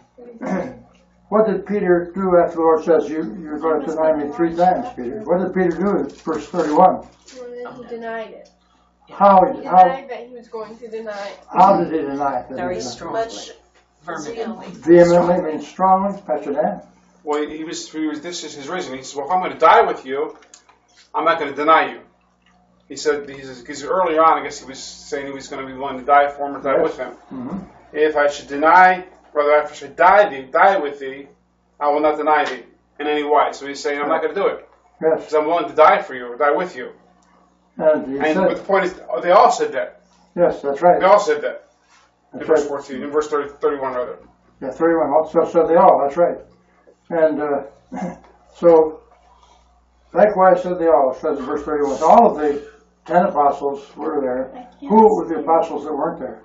What did Peter do after the Lord says, you, you're going to deny me three times, Peter? What did Peter do in verse thirty-one? And then he denied it. How, He how, denied that he was going to deny it. how did he deny it? Very strongly. Much Vehemently. Vehemently means strongly, Pastor Dan? Well, he was, he was, this is his reason. He says, well, if I'm going to die with you, I'm not going to deny you. He said, he says, because earlier on, I guess he was saying he was going to be willing to die for him or die Yes. with him. Mm-hmm. If I should deny, rather, if I should die thee, die with thee, I will not deny thee in any wise. So he's saying, I'm not going to do it. Yes, Because I'm willing to die for you or die with you. and he And but the said, point is, oh, they all said that. yes, that's They right. all said that. In That's verse right. fourteen, in verse thirty, thirty-one rather. Yeah, thirty-one, so, so they all, that's right. And, uh, so, likewise said they all, it says in verse thirty-one, so all of the ten apostles were there. Who were the apostles that weren't there?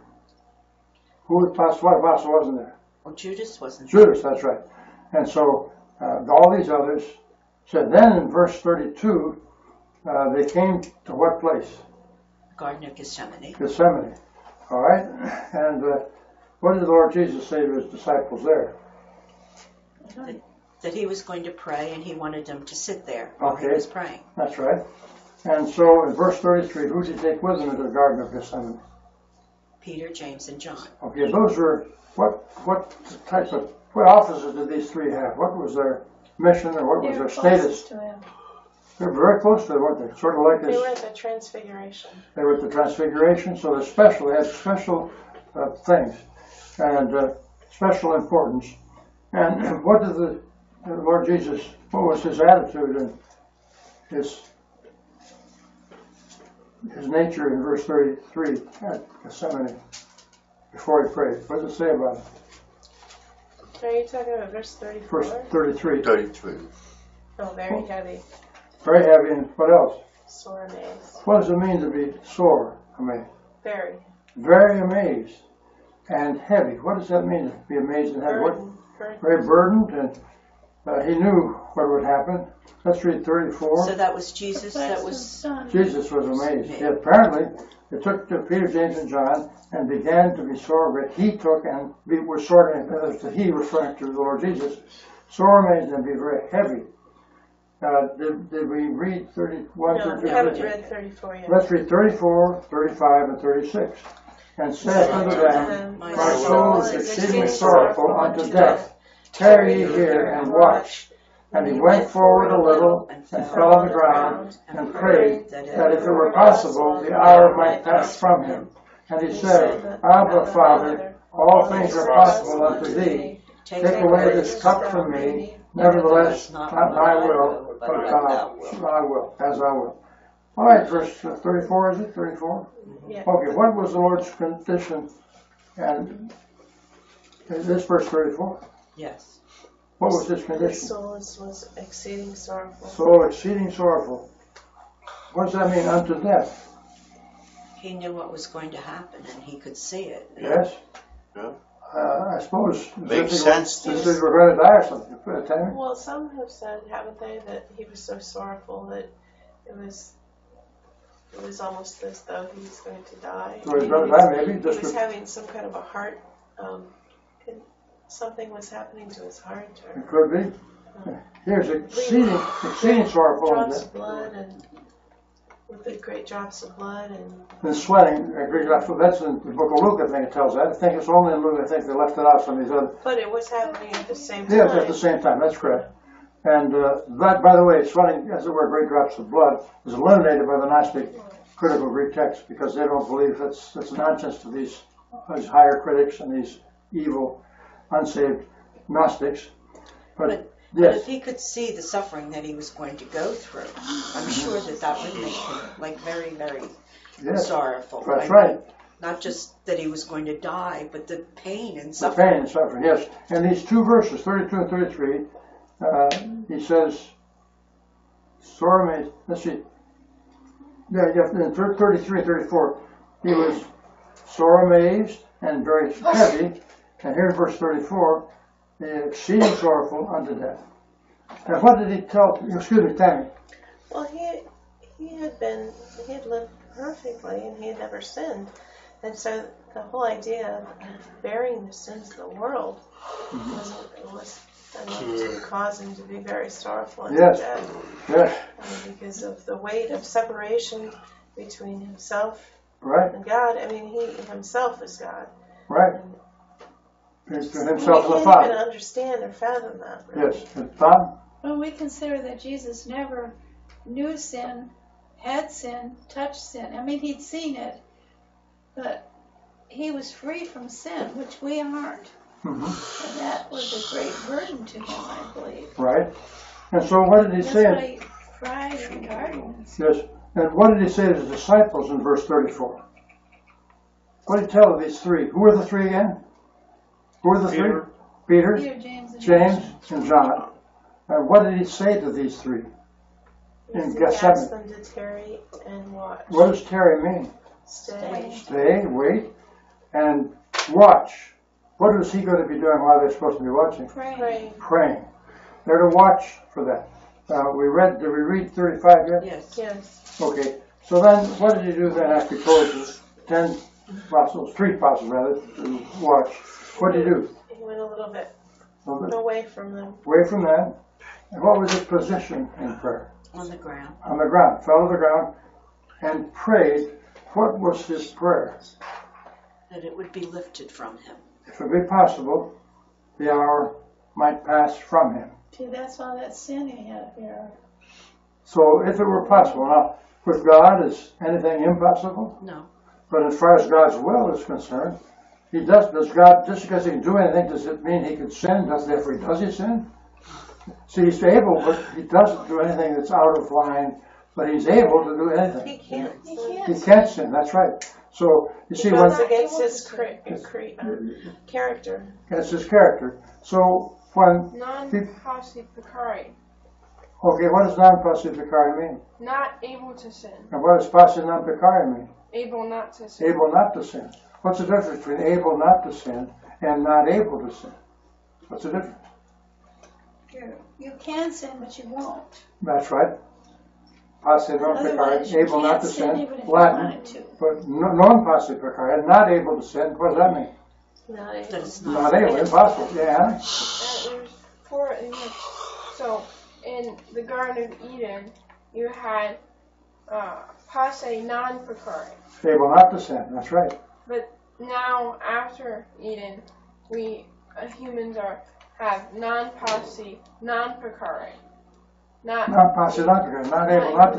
Who was apostle, what apostle wasn't there? Well, Judas wasn't there. Judas, that's right. And so, uh, all these others said, then in verse thirty-two, uh, they came to what place? Garden of Gethsemane. Gethsemane. All right? And uh, what did the Lord Jesus say to his disciples there? That, that he was going to pray and he wanted them to sit there while he Okay. was praying. That's right. And so in verse thirty-three, who did he take with him into the Garden of Gethsemane? Peter, James, and John. Okay, those were, what what type of, what offices did these three have? What was their mission or what They was were their status? closest to him. They were very close to him, weren't they? Sort of like They were this, at the Transfiguration. they were at the Transfiguration, so they're special, they had special uh, things and uh, special importance. And what did the, the Lord Jesus, what was his attitude and his his nature in verse thirty-three at Gethsemane before he prayed. What does it say about it? Are you talking about verse thirty-four? Verse thirty-three. thirty-three. Oh, very heavy. Very heavy, and what else? Sore amazed. What does it mean to be sore amazed? Very. Very amazed and heavy. What does that mean to be amazed and heavy? What? Burdened. Burdened. Very burdened, and uh, he knew what would happen. Let's read thirty-four. So that was Jesus. That That's was his son. Jesus was amazed. He apparently, it took to Peter, James, and John and began to be sore, but he took and be, was sore, uh, he referring to the Lord Jesus, sore amazed and be very heavy. Uh, did, did we read thirty-one, No, we thirty-two? haven't read thirty-four yet. Let's read thirty-four, thirty-five, and thirty-six. And said unto them, My my soul is exceedingly sorrowful unto death. Tarry ye here and watch. And he went forward a little and fell on the ground and prayed that if it were possible the hour might pass from him. And he said, Abba, Father, all things are possible unto thee. Take away this cup from me. Nevertheless, not my will, but thy will, as I will. All right, verse thirty-four, is it? thirty-four? Yeah. Okay, what was the Lord's condition? And is this verse thirty-four? yes. What was his His condition? soul is, was exceeding sorrowful. So exceeding sorrowful. What does that mean? Unto death. He knew what was going to happen, and he could see it. Yes? Yeah. Uh, I suppose. Makes if sense to If they were going to die or something. Put it, Tammy? Well, some have said, haven't they, that he was so sorrowful that it was it was almost as though he was going to die. So he's going to die, maybe? He Just was to, having some kind of a heart, um, con- something was happening to his heart, or it could be. Here's exceeding, exceeding sorrowful unto drops death. of blood, and with the great drops of blood, and And sweating, uh, great drops. That's in the book of Luke, I think it tells that. I think it's only in Luke, I think they left it out some of these other. but it was happening at the same time. Yes, at the same time, that's correct. And uh, that, by the way, sweating, as it were, great drops of blood, is eliminated by the Gnostic critical Greek text because they don't believe it's, it's nonsense to these, these higher critics and these evil, unsaved Gnostics. But, But, but if yes, he could see the suffering that he was going to go through, I'm sure that that would make him like very, very yes, sorrowful. that's I mean, right. Not just that he was going to die, but the pain and The suffering. pain and suffering, yes. And these two verses, thirty-two and thirty-three, uh, he says, sore amazed, let's see, yeah, yeah, in thirty-three and thirty-four, he was sore amazed and very heavy, and here's verse thirty-four, exceeding sorrowful unto death. And what did he tell, excuse me, Tammy? Well, he he had been he had lived perfectly, and he had never sinned, and so the whole idea of bearing the sins of the world was was enough to cause him to be very sorrowful and Yes. death, Yes, uh, because of the weight of separation between himself right, and God. I mean, he himself is God. right. And He's to we himself the can't even Father. understand or fathom that. Really. Yes, and Tom? When we consider that Jesus never knew sin, had sin, touched sin, I mean, he'd seen it, but he was free from sin, which we aren't. Mm-hmm. And that was a great burden to him, I believe. Right. And so what did he That's say? why he cried in the garden. Yes. And what did he say to his disciples in verse thirty-four? What did he tell these three? Who were the three again? Who were the Peter. three? Peter, Peter, James, and James, John. and John. And what did he say to these three? In He Gethsemane. asked them to tarry and watch. What does tarry mean? Stay. Stay, wait, and watch. What is he going to be doing while they're supposed to be watching? Pray. Pray. Praying. They're to watch for that. Uh, we read, did we read thirty-five yet? Yes. Yes. Okay. So then, what did he do then after he told the ten apostles, three apostles rather, to watch? What did he do? He went a little bit A little bit away from them. away from that. And what was his position in prayer? On the ground. On the ground. Fell to the ground and prayed. What was his prayer? That it would be lifted from him. If it be possible, the hour might pass from him. See, that's all that sin he had here. So if it were possible, now with God is anything impossible? No. But as far as God's will is concerned, he does, does God, just because he can do anything, does it mean he can sin? Does therefore he does he sin? See, he's able, but he doesn't do anything that's out of line but he's able to do anything. He can't. He can't. He can't sin, that's right. So, you see, He when goes against his cre- cre- um, character. that's his character. So, when, Non-posse pecari. okay, what does non-posse pecari mean? Not able to sin. And what does posse non pecari mean? Able not to sin. Able not to sin. What's the difference between able not to sin and not able to sin? What's the difference? You, you can sin, but you won't. That's right. Posse non Otherwise, pecari, you able not can't to sin sin, even if you Latin. wanted to. But non posse pecari, not able to sin, what does that mean? Not able. That is not. Not able, impossible, yeah. Uh, there's four. You have, so in the Garden of Eden, you had uh, posse non-pecari. Able not to sin, that's right. But now, after Eden, we uh, humans are have non-posse, non-pecari. Not Not posse non pecari, not able not to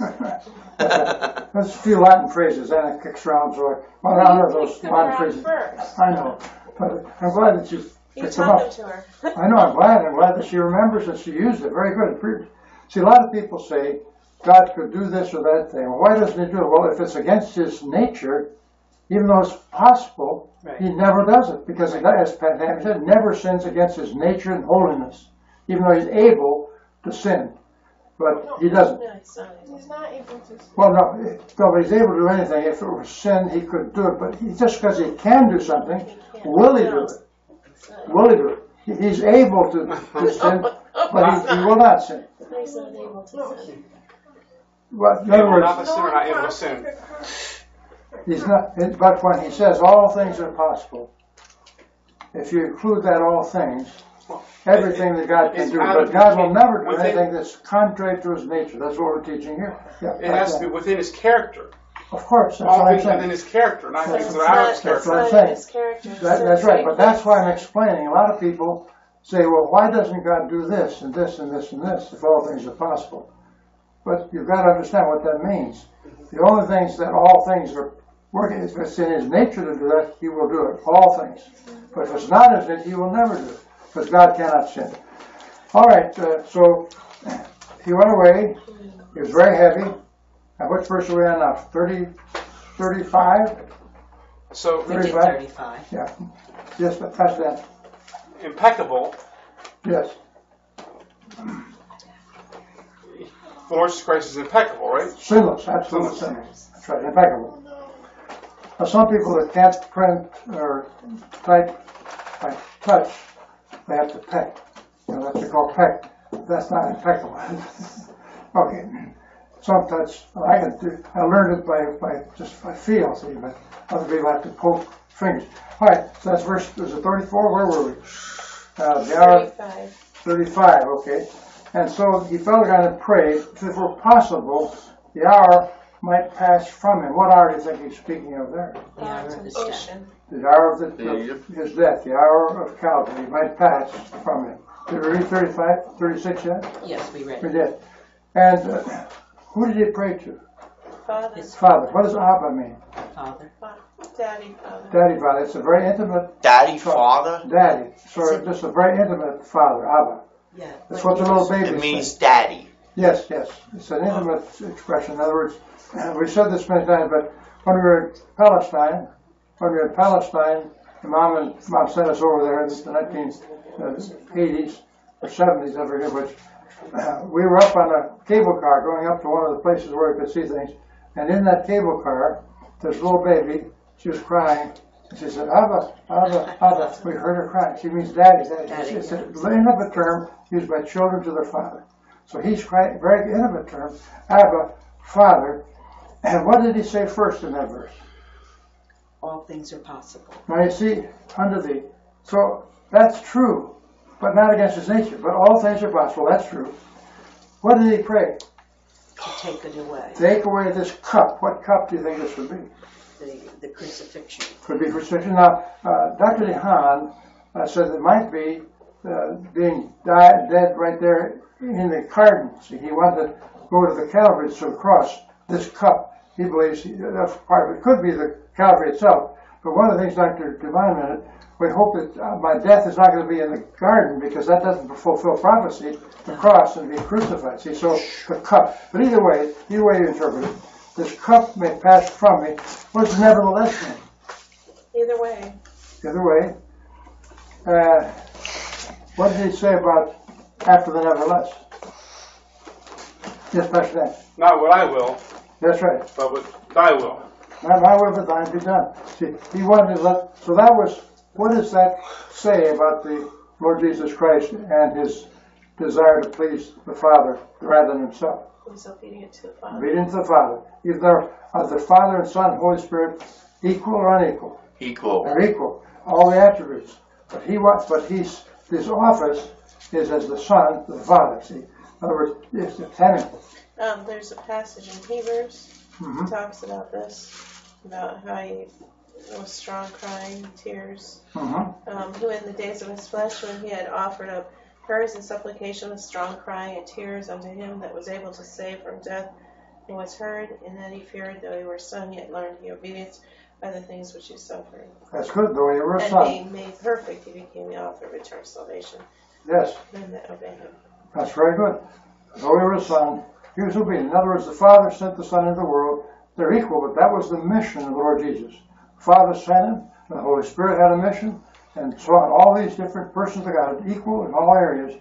sin. There's a few Latin phrases, and it kicks around, so I, well, I know those Take them Latin around phrases. first. I know, but I'm glad that you You picked them taught up. them to her. I know, I'm glad. I'm glad that she remembers and she used it. Very good. Pre- See, a lot of people say God could do this or that thing. Well, why doesn't he do it? Well, if it's against his nature, even though it's possible, Right. he never does it. Because, as Pat Ham said, never sins against his nature and holiness, even though he's able to sin. But he doesn't. No, it's not able. He's not able to sin. Well, no, no, but he's able to do anything. If it were sin, he could do it. But he, just because he can do something, He can't. will he do No. it? Will he do it? He- He's able to, to sin, but he, he will not sin. He's not able to sin. Well, in other Able not words, to sin or not able to sin. he's not. But when he says all things are possible, if you include that all things, everything that God can It's do, out but of God will between- never do within- anything that's contrary to his nature. That's what we're teaching here. Yeah, It has to be within his character. of course, that's All what I'm things within saying. his character, not That's things It's that are out of not, his it's That's character. what I'm not saying. in his character. That, that's right, but that's why I'm explaining. A lot of people say, well, why doesn't God do this and this and this and this if all things are possible? But you've got to understand what that means. The only things that all things are working, if it's in his nature to do that, he will do it, all things. But if it's not his nature, he will never do it, because God cannot sin. All right, uh, so he went away. He was very heavy. And which verse are we on now? thirty, thirty-five? So We did thirty-five? thirty-five. Yeah. Yes, but that's that. impeccable. Yes. The Lord Jesus Christ is impeccable, right? Sinless, absolute sinless. That's right, impeccable. Now, some people that can't print or type by touch, they have to peck. You know, that's called peck. That's not impeccable. Okay. Some touch, well, I can do, I learned it by, by just by feel, see, but other people have to poke fingers. All right, so that's verse, was it thirty-four? Where were we? Uh, the hour, thirty-five. thirty-five, okay. And so he fell down and prayed, if it were possible, the hour might pass from him. What hour do you think he's speaking of there? The hour of his death. Ocean. The hour of, the, of his death, the hour of Calvary might pass from him. Did we read thirty-five, thirty-six yet? Yes, we read We it. did. And uh, who did he pray to? Father. His Father. What does Abba mean? father. Father. Daddy. Father. Daddy, Father. It's a very intimate Daddy, father, daddy. So just a very intimate father, Abba. Yeah. That's what the little baby it means says. daddy. Yes, yes. It's an intimate expression. In other words, we've said this many times, but when we were in Palestine, when we were in Palestine, the mom and mom sent us over there in the nineteen eighties or seventies, I forget which. Uh, we were up on a cable car going up to one of the places where we could see things, and in that cable car, this little baby, she was crying. And she said, Abba, Abba, Abba. We heard her crying. She means daddy, daddy. Daddy, It's yeah. an intimate term used by children to their father. So he's crying, very intimate term, Abba, Father. And what did he say first in that verse? All things are possible. Now you see, under the, so that's true, but not against his nature. But all things are possible, that's true. What did he pray? To take it away. Take away this cup. What cup do you think this would be? The, the crucifixion. Could be crucifixion. Now, uh, Doctor DeHaan uh, said it might be uh, being died, dead right there in the garden. See, he wanted to go to the Calvary to the cross. This cup, he believes, he, that's part of it. Could be the Calvary itself, But one of the things, Doctor Divine minute, we hope that uh, my death is not going to be in the garden because that doesn't fulfill prophecy, the cross and be crucified. See, so the cup. But either way, either way you interpret it, this cup may pass from me. What does nevertheless mean? Either way. Either way. Uh, what did he say about after the nevertheless? Yes, Pastor Dan. Not what I will, That's right. but what thy will. Not my will, but thine be done. See, he wanted to let, so that was, what does that say about the Lord Jesus Christ and his desire to please the Father rather than himself? He's obedient to the Father. Obedient to the Father. Either are the Father and Son and Holy Spirit equal or unequal? Equal. They're equal. All the attributes. But he wants, but he's, his office is as the Son to the Father. See, in other words, it's identical. Um, there's a passage in Hebrews Mm-hmm. that talks about this, about how he was strong crying, tears. Mm-hmm. Um, who in the days of his flesh, when he had offered up prayers and supplication with strong crying and tears unto him that was able to save from death, and was heard, and that he feared, though he were son, yet learned he obedience by the things which he suffered. That's good, though you were a And son. being made perfect, he became the author of eternal salvation. Yes. Them that obey him. That's very good. Though he was a son, he was obedient. In other words, the Father sent the Son into the world. They're equal, but that was the mission of the Lord Jesus. The Father sent him, the Holy Spirit had a mission, and so on all these different persons of God, equal in all areas.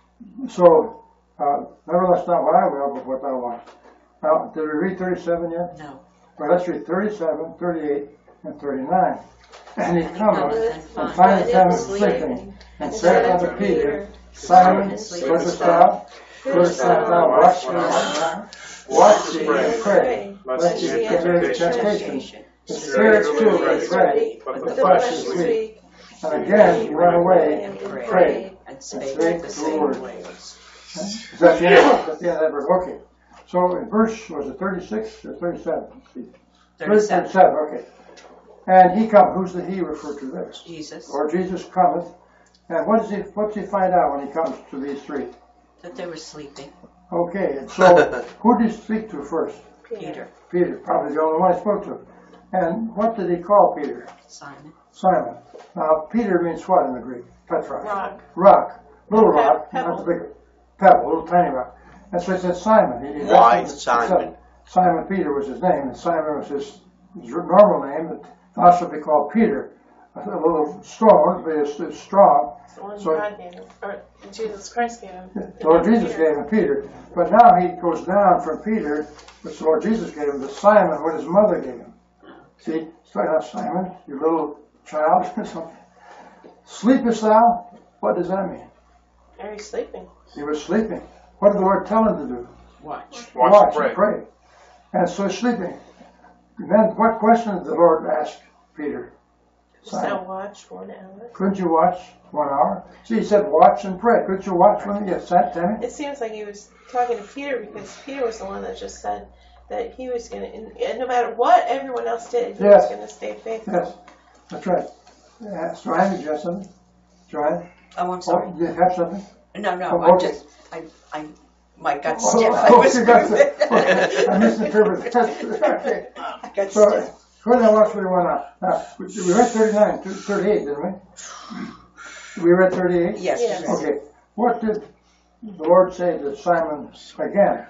So, uh, nevertheless, not what I will, but what I want. Now, did we read thirty-seven yet? No. Well, let's read thirty-seven, thirty-eight, and thirty-nine. And he And he cometh, cometh, and and findeth them findeth them sleeping, and and saith saith unto Peter, Simon, Simon, sleepest sleepest thou? Couldst thou not watch me one Watch ye and pray, lest ye ye enter into temptation. The spirit too is ready, but but the the flesh flesh is is weak. weak. And again he went away and and prayed. And spake spake the the same word. words. Is that the end? That's the end of that verse. Okay. So in verse, was it thirty-six or thirty-seven? Thirty-seven. thirty-seven, okay. And he come, who's the he referred to there? Jesus. Or Jesus cometh. And what does he, what does he find out when he comes to these three? That they were sleeping. Okay, and so who did he speak to first? Peter. Peter, probably the only one he spoke to. And what did he call Peter? Simon. Simon. Now, Peter means what in the Greek? Petra. Rock. Rock. Little Pe- rock, pebble. not the big pebble, little tiny rock. And so he said Simon. He, he Why he said Simon? Simon Peter was his name, and Simon was his, his normal name, but thou shalt be called Peter. A little stone, but it's, it's strong. It's the one So- God gave him, or Jesus Christ gave him. The Lord Jesus gave him Peter. But now he goes down from Peter, which the Lord Jesus gave him, to Simon, what his mother gave him. See, start out Simon, you little child. Sleepest thou? What does that mean? Are you sleeping? He was sleeping. What did the Lord tell him to do? Watch. Watch and pray. and pray. And so he's sleeping. And then what question did the Lord ask Peter? Just now watch one hour. Couldn't you watch one hour? See, he said watch and pray. Couldn't you watch one? Yes, that, Tammy? It seems like he was talking to Peter because Peter was the one that just said that he was going to, and no matter what everyone else did, he Yes. was going to stay faithful. Yes, that's right. Yeah, Joanne, did you have something? Joanne? Oh, I'm sorry. Oh, you have something? No, no, Oh, I okay. just, I, I, my got Oh, stiff. I oh, was you got moving. the- I misinterpreted. Okay. I got So, stiff. where did I watch what we went on? Now, we we read thirty-nine, to thirty-eight, didn't we? We read thirty-eight? Yes. Yes. Okay. What did the Lord say to Simon again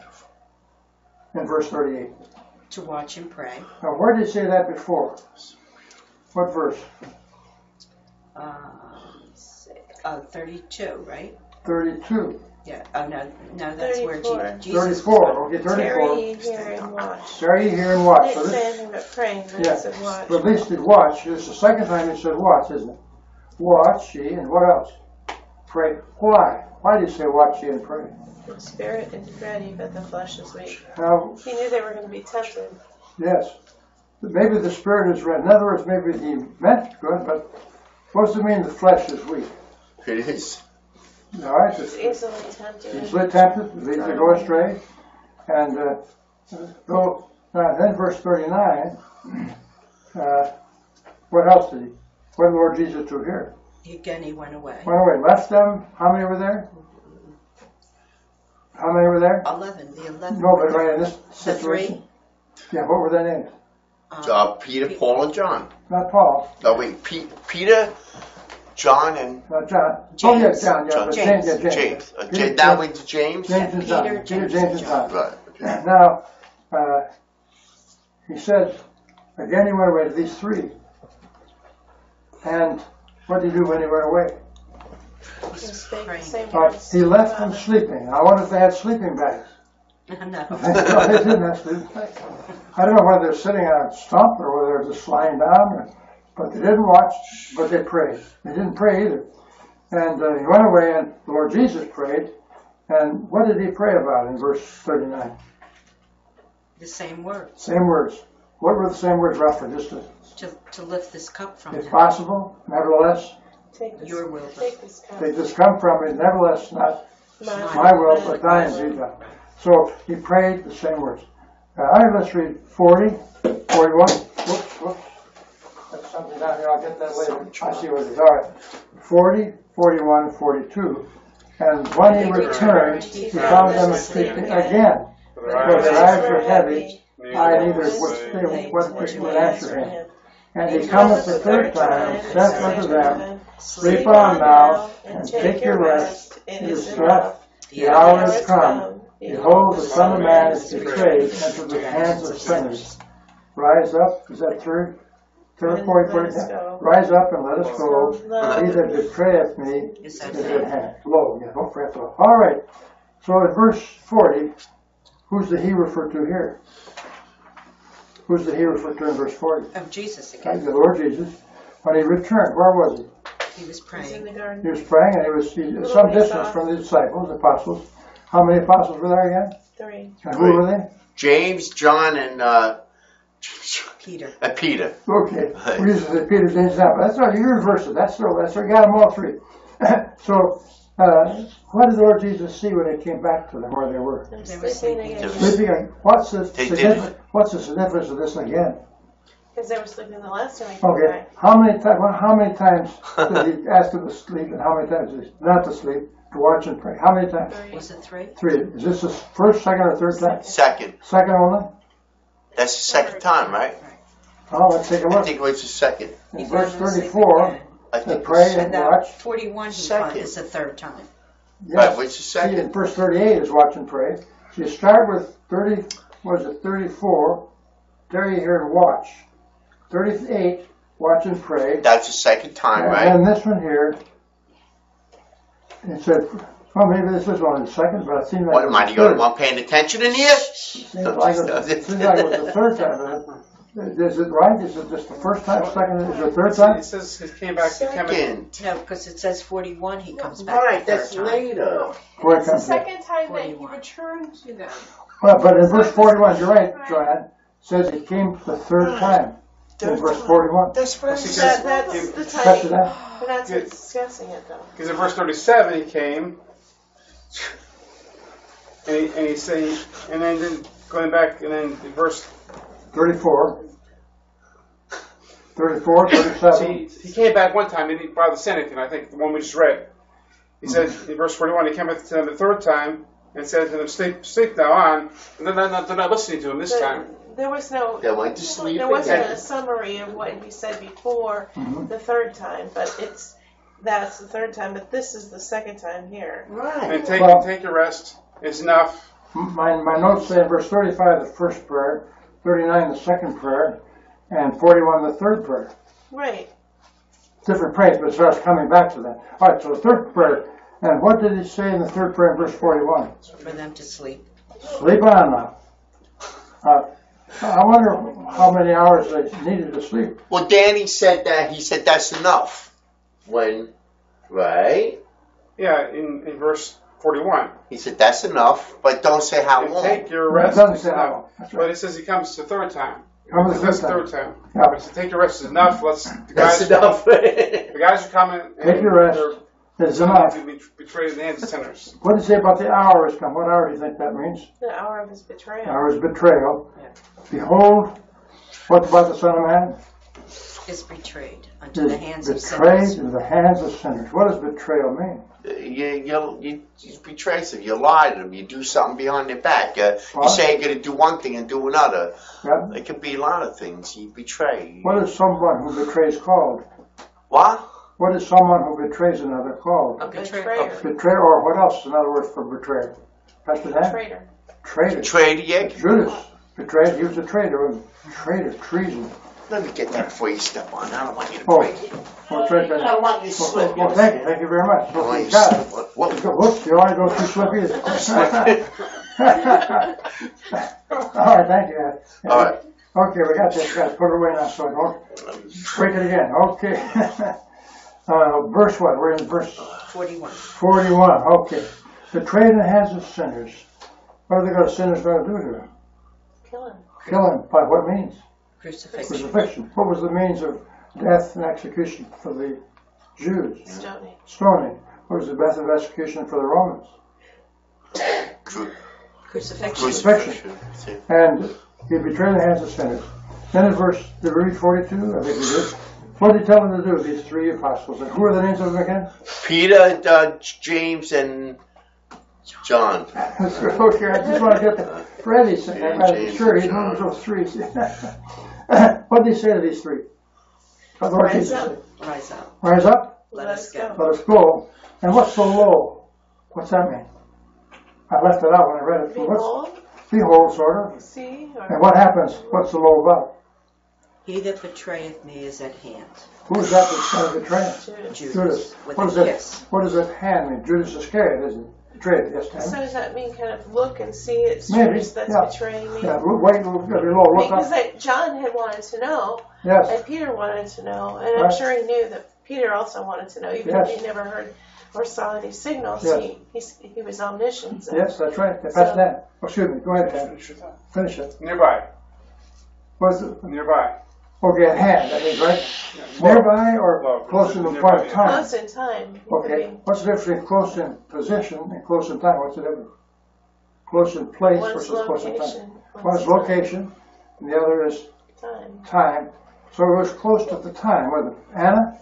in verse thirty-eight? To watch and pray. Now, where did he say that before? What verse? Uh, uh, thirty-two, right? thirty-two. Yeah. Oh no, no, that's where thirty-four. Je- Jesus. was thirty-four. Okay, Tarry thirty-four. ye here and watch. Tarry ye here and He watch. didn't So say this, anything but praying, but yeah, he said watch. but at least he watch. This is the second time he said watch, isn't it? Watch ye and what else? Pray. Why? Why do you say watch ye and pray? The spirit is ready, but the flesh is weak. Now, He knew they were going to be tempted. yes. Maybe the spirit is ready. In other words, maybe he meant good, but what does it mean the flesh is weak? It is. All right, He's it's easily tempted. easily tempted, leads to go astray. And uh, though, now then verse thirty-nine, uh, what else did he, what did Lord Jesus do here? Again, he went away. Went away, left them, how many were there? How many were there? Eleven. The eleven. No, but right in this The three. situation. Yeah, what were their names? Um, Uh, Peter, Paul, and John. not Paul. No, wait, Pe- Peter, John, and Uh, John. Oh, yeah, James. John, yeah, John. but James, yeah, James. James. Uh, Peter, that went to James? James and John. Peter, Peter, James, James, and and John. Right. Okay. Now, uh, he said, again he went away to these three. And what did he do when he went away? He spake the Praying. same Uh, words he to left the them Father. sleeping. I wonder if they had sleeping bags. No. No, they didn't have sleeping bags. I don't know whether they're sitting on a stump or whether they're just lying down, or, but they didn't watch, but they prayed. They didn't pray either. And uh, he went away, and the Lord Jesus prayed. And what did he pray about in verse thirty-nine? The same word. Same words. What were the same words, roughly? Just to, To, to lift this cup from if him. possible, nevertheless, Take this, Your will. take this cup. take this come from me, nevertheless, not My, my will, but thine be done. So he prayed the same words. Uh, all right, let's read forty, forty-one. Whoops, whoops. That's something down here. I'll get that later. I see what it is. All right. forty, forty-one, forty-two. And when he returned, he found them sleeping again. For For their their eyes were heavy. I neither would stay, what would answer him. And he cometh the third time, and saith unto them, Sleep on now, and take your rest. It is enough. The hour is come. Behold, the Son of Man is betrayed into the hands of sinners. Rise up. Is that third? Third, forty, forty. Rise up and let us go. He that betrayeth me Is is that at hand. Lo, yeah, don't forget to. All right. So in verse forty, who's the he referred to here? Who's the he referred to in verse forty? Of Jesus Okay, again. the Lord Jesus. When he returned, where was he? He was He's in praying. the garden. He was praying, and he was he, some distance from the disciples, the apostles. How many apostles were there again? Three. And who were they? James, John, and uh, Peter. uh, Peter. Okay, we used to say Peter, James, and John, but that's not, you reverse it. That's still, that's, you got them all three. So, uh, what did the Lord Jesus see when he came back to them where they were? They're They were sleeping sleeping. again. Sleeping. again. What's the They did. significance? What's the significance of this again? Because they were sleeping the last time I came Okay, back. how many times? How many times did he ask them to sleep, and how many times did he not to sleep, to watch and pray? How many times? Three. Was it three? Three. Is this the first, second, or third time? Second. Second only. That's the second time, right? Oh, let's take a I look. think it was the second. In verse thirty-four, I they think pray and And uh, watch. forty-one he Second. found is the third time. Yes. Right, which is See, second. in verse thirty-eight is watch and pray. So you start with thirty, what is it, thirty-four, there you hear watch. thirty-eight, watch and pray. That's the second time, right? And then this one here, it said, well, maybe this is only the second, but it seems like What it am was I, the the only third. one paying attention in here? Seems like it was, seems like it was the third time. Is it right? Is it just the first time, second, is it the third time? It says he came back to Kemet. Second. No, because it says forty-one he comes back Right, the third that's time. later. Where it It's the comes from. second time that he forty-one. returned to them. Well, but in verse forty-one, you're right, Joanne, says it came the third time. In verse forty-one. That's what I Because That, said. that's the That's time. that. We're not Good. discussing it though. Because in verse thirty-seven he came, and he, and he saying, and then, then going back, and then in verse, thirty-four. thirty-four, thirty-seven. see, he came back one time, and he, by the Senate, I think the one we just read. He said in verse forty-one, he came back to them the third time and said to them, "Sleep, sleep now on." And they're not, they're not listening to him this But time. there was no. They went to sleep There wasn't again. a summary of what he said before Mhm. the third time, but it's that's the third time. But this is the second time here. Right. And take Well- take your rest. It's enough. My, my notes say in verse thirty-five, the first prayer, thirty-nine, the second prayer, and forty-one, the third prayer. Right. Different prayers, but it starts coming back to that. All right, so the third prayer. And what did he say in the third prayer in verse forty-one? For them to sleep. Sleep on now. Uh, I wonder how many hours they needed to sleep. Well, Danny said that. He said that's enough. When, right? Yeah, in, in verse forty-one. He said that's enough, but don't say how And long. take your It rest. doesn't It's say how enough. long. That's But right. it says he comes the third time. Come the That's third the time. third time. Yeah. But to take your rest is enough. Let's. The That's guys, enough. the guys are coming. And Take your rest. they're It's enough. to be betrayed in the hands of sinners. What did he say about the hour has come? What hour do you think that means? The hour of his betrayal. Hour is betrayal. Behold, what about the Son of Man? is betrayed unto the hands of betrayed sinners. into the hands of sinners. What does betrayal mean? You, you, you, you betray them, you lie to them, you do something behind their back. Uh, you What? say you're going to do one thing and do another. Yeah. It could be a lot of things. You betray. What is someone who betrays called? What? What is someone who betrays another called? A Betrayer. betrayer. Betrayer, or what else is another word for betrayer? Pastor Dan? Traitor. Traitor. Traitor, yeah. Judas betrayed. He was a traitor. Traitor, treason. Let me get that before you step on. I don't want you to Oh. break it. Well, traitor. I don't want you to Well, slip. well, thank you. Thank you very much. I don't want you You to got slip. it. What? what? Whoops, you already go too slippy. All right, thank you. All right. Okay, we got this. Got to put it away now so I don't break it again. Okay. uh, verse what? We're in verse forty-one. forty-one. Okay. Betrayed in the hands of sinners. What are they going to sinners going to do to him? Kill him. Kill him by what means? Crucifixion. Crucifixion. What was the means of death and execution for the Jews? Stoning. Stoning. What was the method of execution for the Romans? Cru- Crucifixion. Crucifixion. See? And he betrayed in the hands of sinners. Then in verse, did we read forty-two? I think we did. What did he tell them to do, these three apostles? And who are the names of them again? Peter, uh, James, and John. Okay, I just want to get the Randy saying. I'm not James sure and he John. knows those three. What did he say to these three? What did Rise Jesus up. say? Rise up. Rise up, Let us go. let us go. And what's the low? What's that mean? I left it out when I read it. What's, Behold. behold, sort of. See. Or And what happens? What's the low about? He that betrayeth me is at hand. Who's that that's going to betray him? Judas. Judas. Judas. With What a does that? kiss. What does that hand mean? Judas Iscariot, isn't it? Betrayed, yes, So Tammy? does that mean kind of look and see it's Maybe, Judas that's yeah. betraying me? Yeah, look, wait, look, gotta be low, look Because up. like, John had wanted to know, Yes, and Peter wanted to know, and I'm Right. sure he knew that Peter also wanted to know, even Yes. if he never heard or saw any signals. Yes. He, he's, he was omniscient. So. yes, that's right. That's So- that. Oh, excuse me, go ahead, Tammy. Finish your thought. Finish it. Nearby. What's it? Nearby. Okay, at hand, that means, right? Yeah. Nearby or Low. close in the Nearby, point of yeah. time? Close in time. He could Okay, be- what's the difference between close in position and close in time? What's the difference? Close in place One's versus close in time. location. One is location, and the other is Time. time. So it was close to the time, wasn't it? Anna?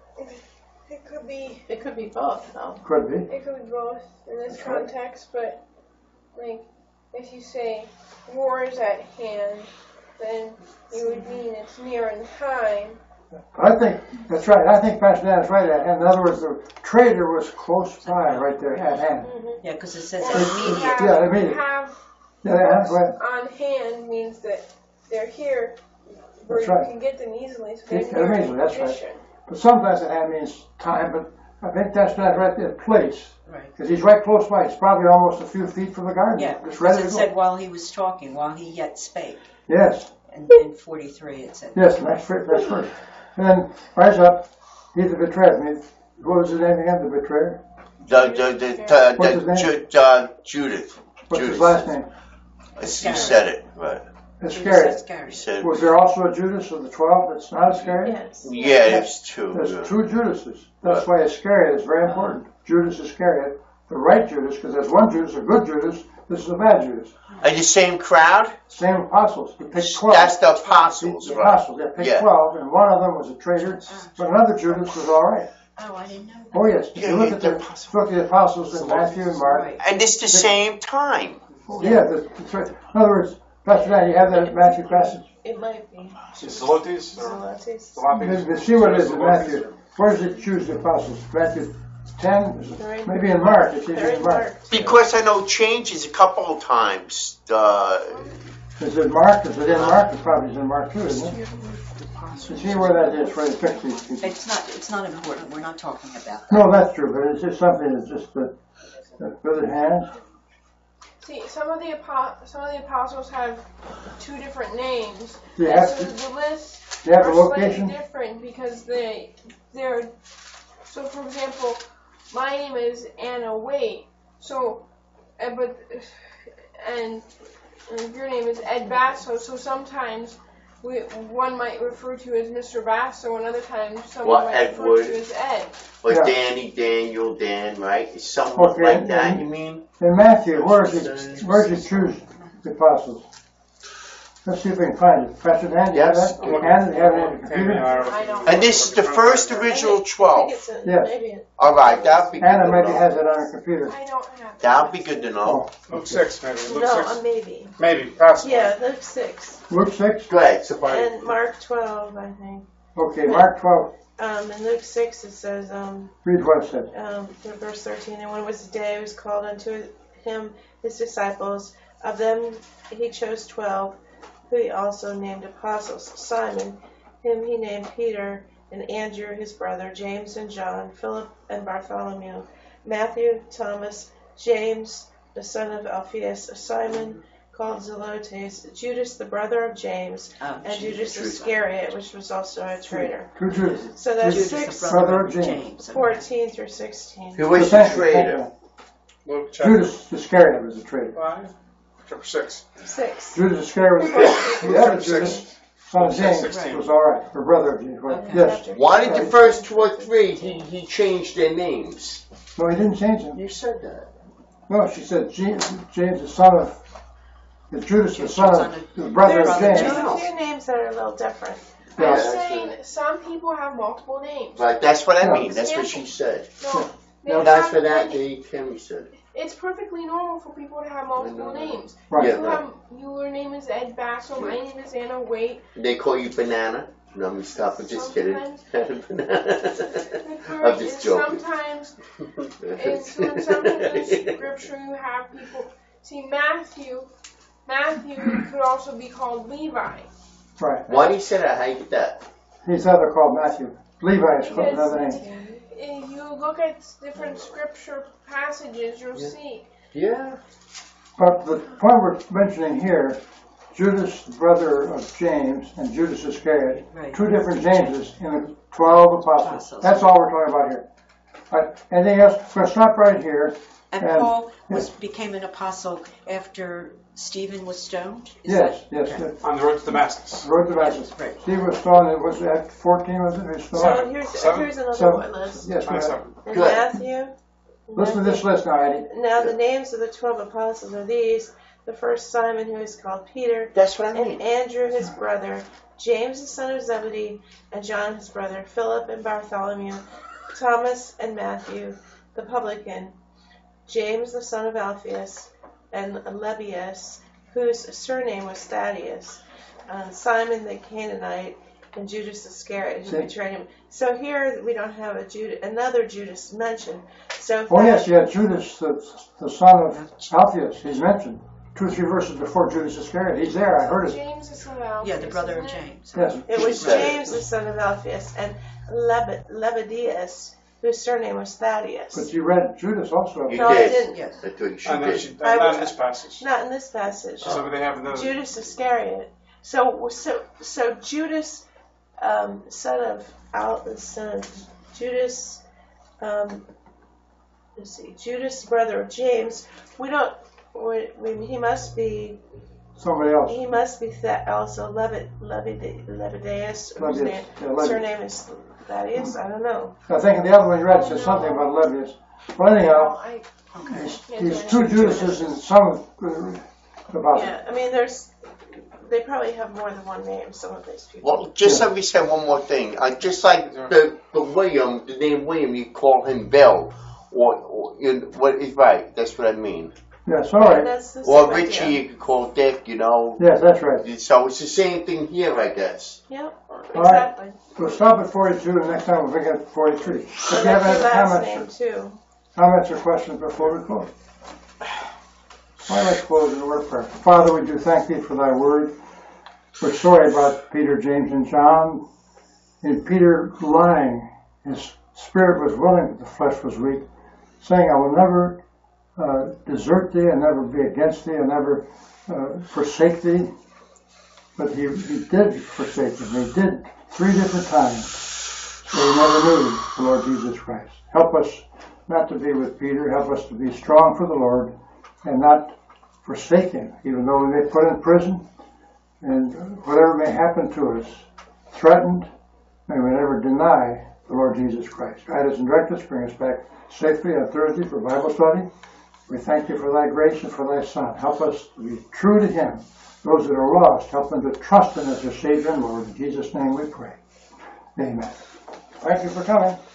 It could be. It could be both, though. Could be. It could be both in this That's right. context, but like if you say war is at hand, then you would mean it's near in time. But I think, that's right, I think Pastor Dan is right at hand. In other words, the traitor was close by, right there, at hand. Yeah, because it says Or immediate. have, Yeah, immediate. have Yeah, yeah, what's go ahead. on hand means that they're here where That's you right. can get them easily. So they're Get them near in easily, that's right. position. But sometimes at hand means time, but I think Pastor Dan's right there, place. Right. Because he's right close by, he's probably almost a few feet from the garden. Yeah, Just because ready it to said go. while he was talking, while he yet spake. Yes, And in forty-three it said. yes, that's first, that's first. And then, rise up, he that betrayed me. What was his name again, the betrayer? The, the, the, uh, What's his the, name? Ju- uh, Judith. What's Judith. his last name? You said it, right. Iscariot. You Iscariot. said Was there also a Judas of the twelve that's not Iscariot? Yes. Yeah, there's two. There's yeah. two Judases. That's why Iscariot is very important. Judas Iscariot, the right Judas, because there's one Judas, a good Judas, this is a bad Judas. Are the same crowd? Same apostles. He picked twelve. That's the apostles, The right? apostles, they picked Yeah. twelve, and one of them was a traitor, but another Judas was all right. Oh, I didn't know that. Oh yes, if Yeah, you look yeah, at the, the look at the apostles in Matthew and Mark. Right. And it's the same time. Yeah, that's that's right. In other words, Pastor Dan, you have that Matthew passage? It might be. Zelotes or Zelotes. Zelotes? You see what it is in Matthew. Where does it choose the apostles? Matthew ten? Is it- Maybe in Mark, it's They're usually in in Mark. Mark. Because I know changes a couple of times. Uh, Is it Mark? Is it in Mark? It probably is in Mark too, isn't it? You see where that is, where they pick these people. It's not. It's not important. We're not talking about that. No, that's true, but it's just something that's just that, that with their hands. See, some of the apo- some of the apostles have two different names. Do you And have so to, the lists do you have a are slightly location? different because they they're so for example, my name is Anna Waite. So, uh, but and, and your name is Ed Basso. So sometimes we one might refer to you as Mister Basso, and other times someone What, might Ed refer Wood? to you as Ed. like Yeah. Danny, Daniel, Dan, right? It's something Okay, like that, and- you mean? In Matthew, where does he, where does he choose the apostles? Let's see if we can find it. Pastor Dan, you have Yes. that? And you have it on your Tammy and I computer? are- I don't. And this is the first original I think twelve. it's a, Yes. maybe a- All right, that'd be good Anna to maybe know. has it on her computer. I don't have. That'd be good to know. Oh, Luke six, maybe. Luke no, six. a maybe. Maybe, possibly. Yeah, Luke six Luke six? Go ahead. If I- and Mark twelve, I think. Okay, Mark twelve, Um, in Luke six it says, um, read what it says. um, in verse thirteen, and when it was the day, he was called unto him his disciples. Of them he chose twelve, who he also named apostles. Simon, him he named Peter, and Andrew his brother, James and John, Philip and Bartholomew, Matthew, Thomas, James, the son of Alphaeus, Simon called Zelotes, Judas the brother of James, Oh, and Judas Judas. Iscariot, which was also a traitor. Two Judas. So that's Judas, six, the brother of James. James. fourteen through sixteen. Who was the traitor? Luke chapter Judas Iscariot was the traitor. five, chapter six. Six. Judas Iscariot was the other Judas, son of James, Sixteen. was all right, or brother of James. Right? Okay. Yes. Why did the first two or three, he, he changed their names? No, he didn't change them. You said that. No, she said James, James the son of, the Judas the son Son of, of- the brother There's, of there's James. a few names that are a little different. I'm Yeah. saying some people have multiple names. Right, that's what I Yeah. mean. That's what she said. No, they No, that's have what that many- the Kimmy said. It's perfectly normal for people to have multiple names. Right. Yeah, You right. have, your name is Ed Basso, my name is Anna Waite. They call you banana. No, I'm stop. I'm just kidding. Sometimes- Banana. I'm just joking. Sometimes, in, sometimes in scripture you have people, see Matthew, Matthew could also be called Levi. Right. Why do you say that? How you get that? He's other called Matthew. Levi is called Because another name. if you look at different scripture passages, you'll Yeah. see. Yeah. But the point we're mentioning here, Judas, the brother of James, and Judas Iscariot, Right. two different Jameses in the twelve apostles. Apostles. That's all we're talking about here. All right. Anything else? We're going to stop right here. And And- Paul was became an apostle after Stephen was stoned? Is Yes, that- yes. okay. yes. On the road to Damascus. Road to Damascus. Right. Steve was stoned, it was at fourteen, was it? He was So stoned? here's, Seven? here's another Seven. one list. Yes, go ahead. twenty-seven. In Good. Matthew. Listen to this list now, Eddie. Now the names of the twelve apostles are these. The first Simon, who is called Peter, That's what I and mean. Andrew his brother, James the son of Zebedee, and John his brother, Philip and Bartholomew, Thomas and Matthew, the publican, James the son of Alphaeus, and Lebbaeus, whose surname was Thaddeus, uh, Simon the Canaanite, and Judas Iscariot, who See? betrayed him. So here we don't have a Judas, another Judas mentioned. So Oh, yes, you had Judas, the, the son of Alphaeus, he's mentioned. Two or three verses before Judas Iscariot. He's there, I heard it. James is son of Yeah, the Alphaeus, brother of isn't it? James. Yes. it was She said it. James the son of Alphaeus and Leb- Lebbaeus, whose surname was Thaddeus. But you read Judas also. You No, I did. didn't. Yes. I thought you And then did. she, I not was- in this passage. Not in this passage. So they have another. Judas Iscariot. So so so Judas, um, son of Al, son of Judas. Um, let's see, Judas, brother of James. We don't. We, we, he must be. Somebody else. He must be that also Levi, Levi, Levideus, whose Lebbaeus. name, Yeah, Lebbaeus. surname is Thaddeus. I don't know. I think in the other one you read says something about Lebbaeus. Well, anyhow, I, Okay. these, these two Judases and some uh, about Yeah, I mean, there's. They probably have more than one name. Some of these people. Well, just let me say one more thing. Uh, just like the, the William, the name William, you call him Bill, or, or you know, what is right? That's what I mean. Yes, all right. That's the Or same Richie, idea. you could call Dick. You know. Yes, that's right. So it's the same thing here, I guess. Yep, right. exactly. We'll stop at forty-two, and next time we'll bring it at forty-three. If you And have that's any your last name comments, too. comments or questions before we close? Well, let's close in a word of prayer. Father, we do thank thee for thy word. We're sorry about Peter, James, and John. In Peter lying, his spirit was willing, but the flesh was weak, saying, I will never uh, desert thee, and never be against thee, and never uh, forsake thee. But he, he did forsake him. He did three different times. So he never knew the Lord Jesus Christ. Help us not to be with Peter. Help us to be strong for the Lord and not forsake him, even though we may be put in prison and whatever may happen to us, threatened, may we never deny the Lord Jesus Christ. Guide us and direct us, bring us back safely on Thursday for Bible study. We thank you for thy grace and for thy Son. Help us to be true to him. Those that are lost, help them to trust him as their Savior and Lord. In Jesus' name we pray. Amen. Thank you for coming.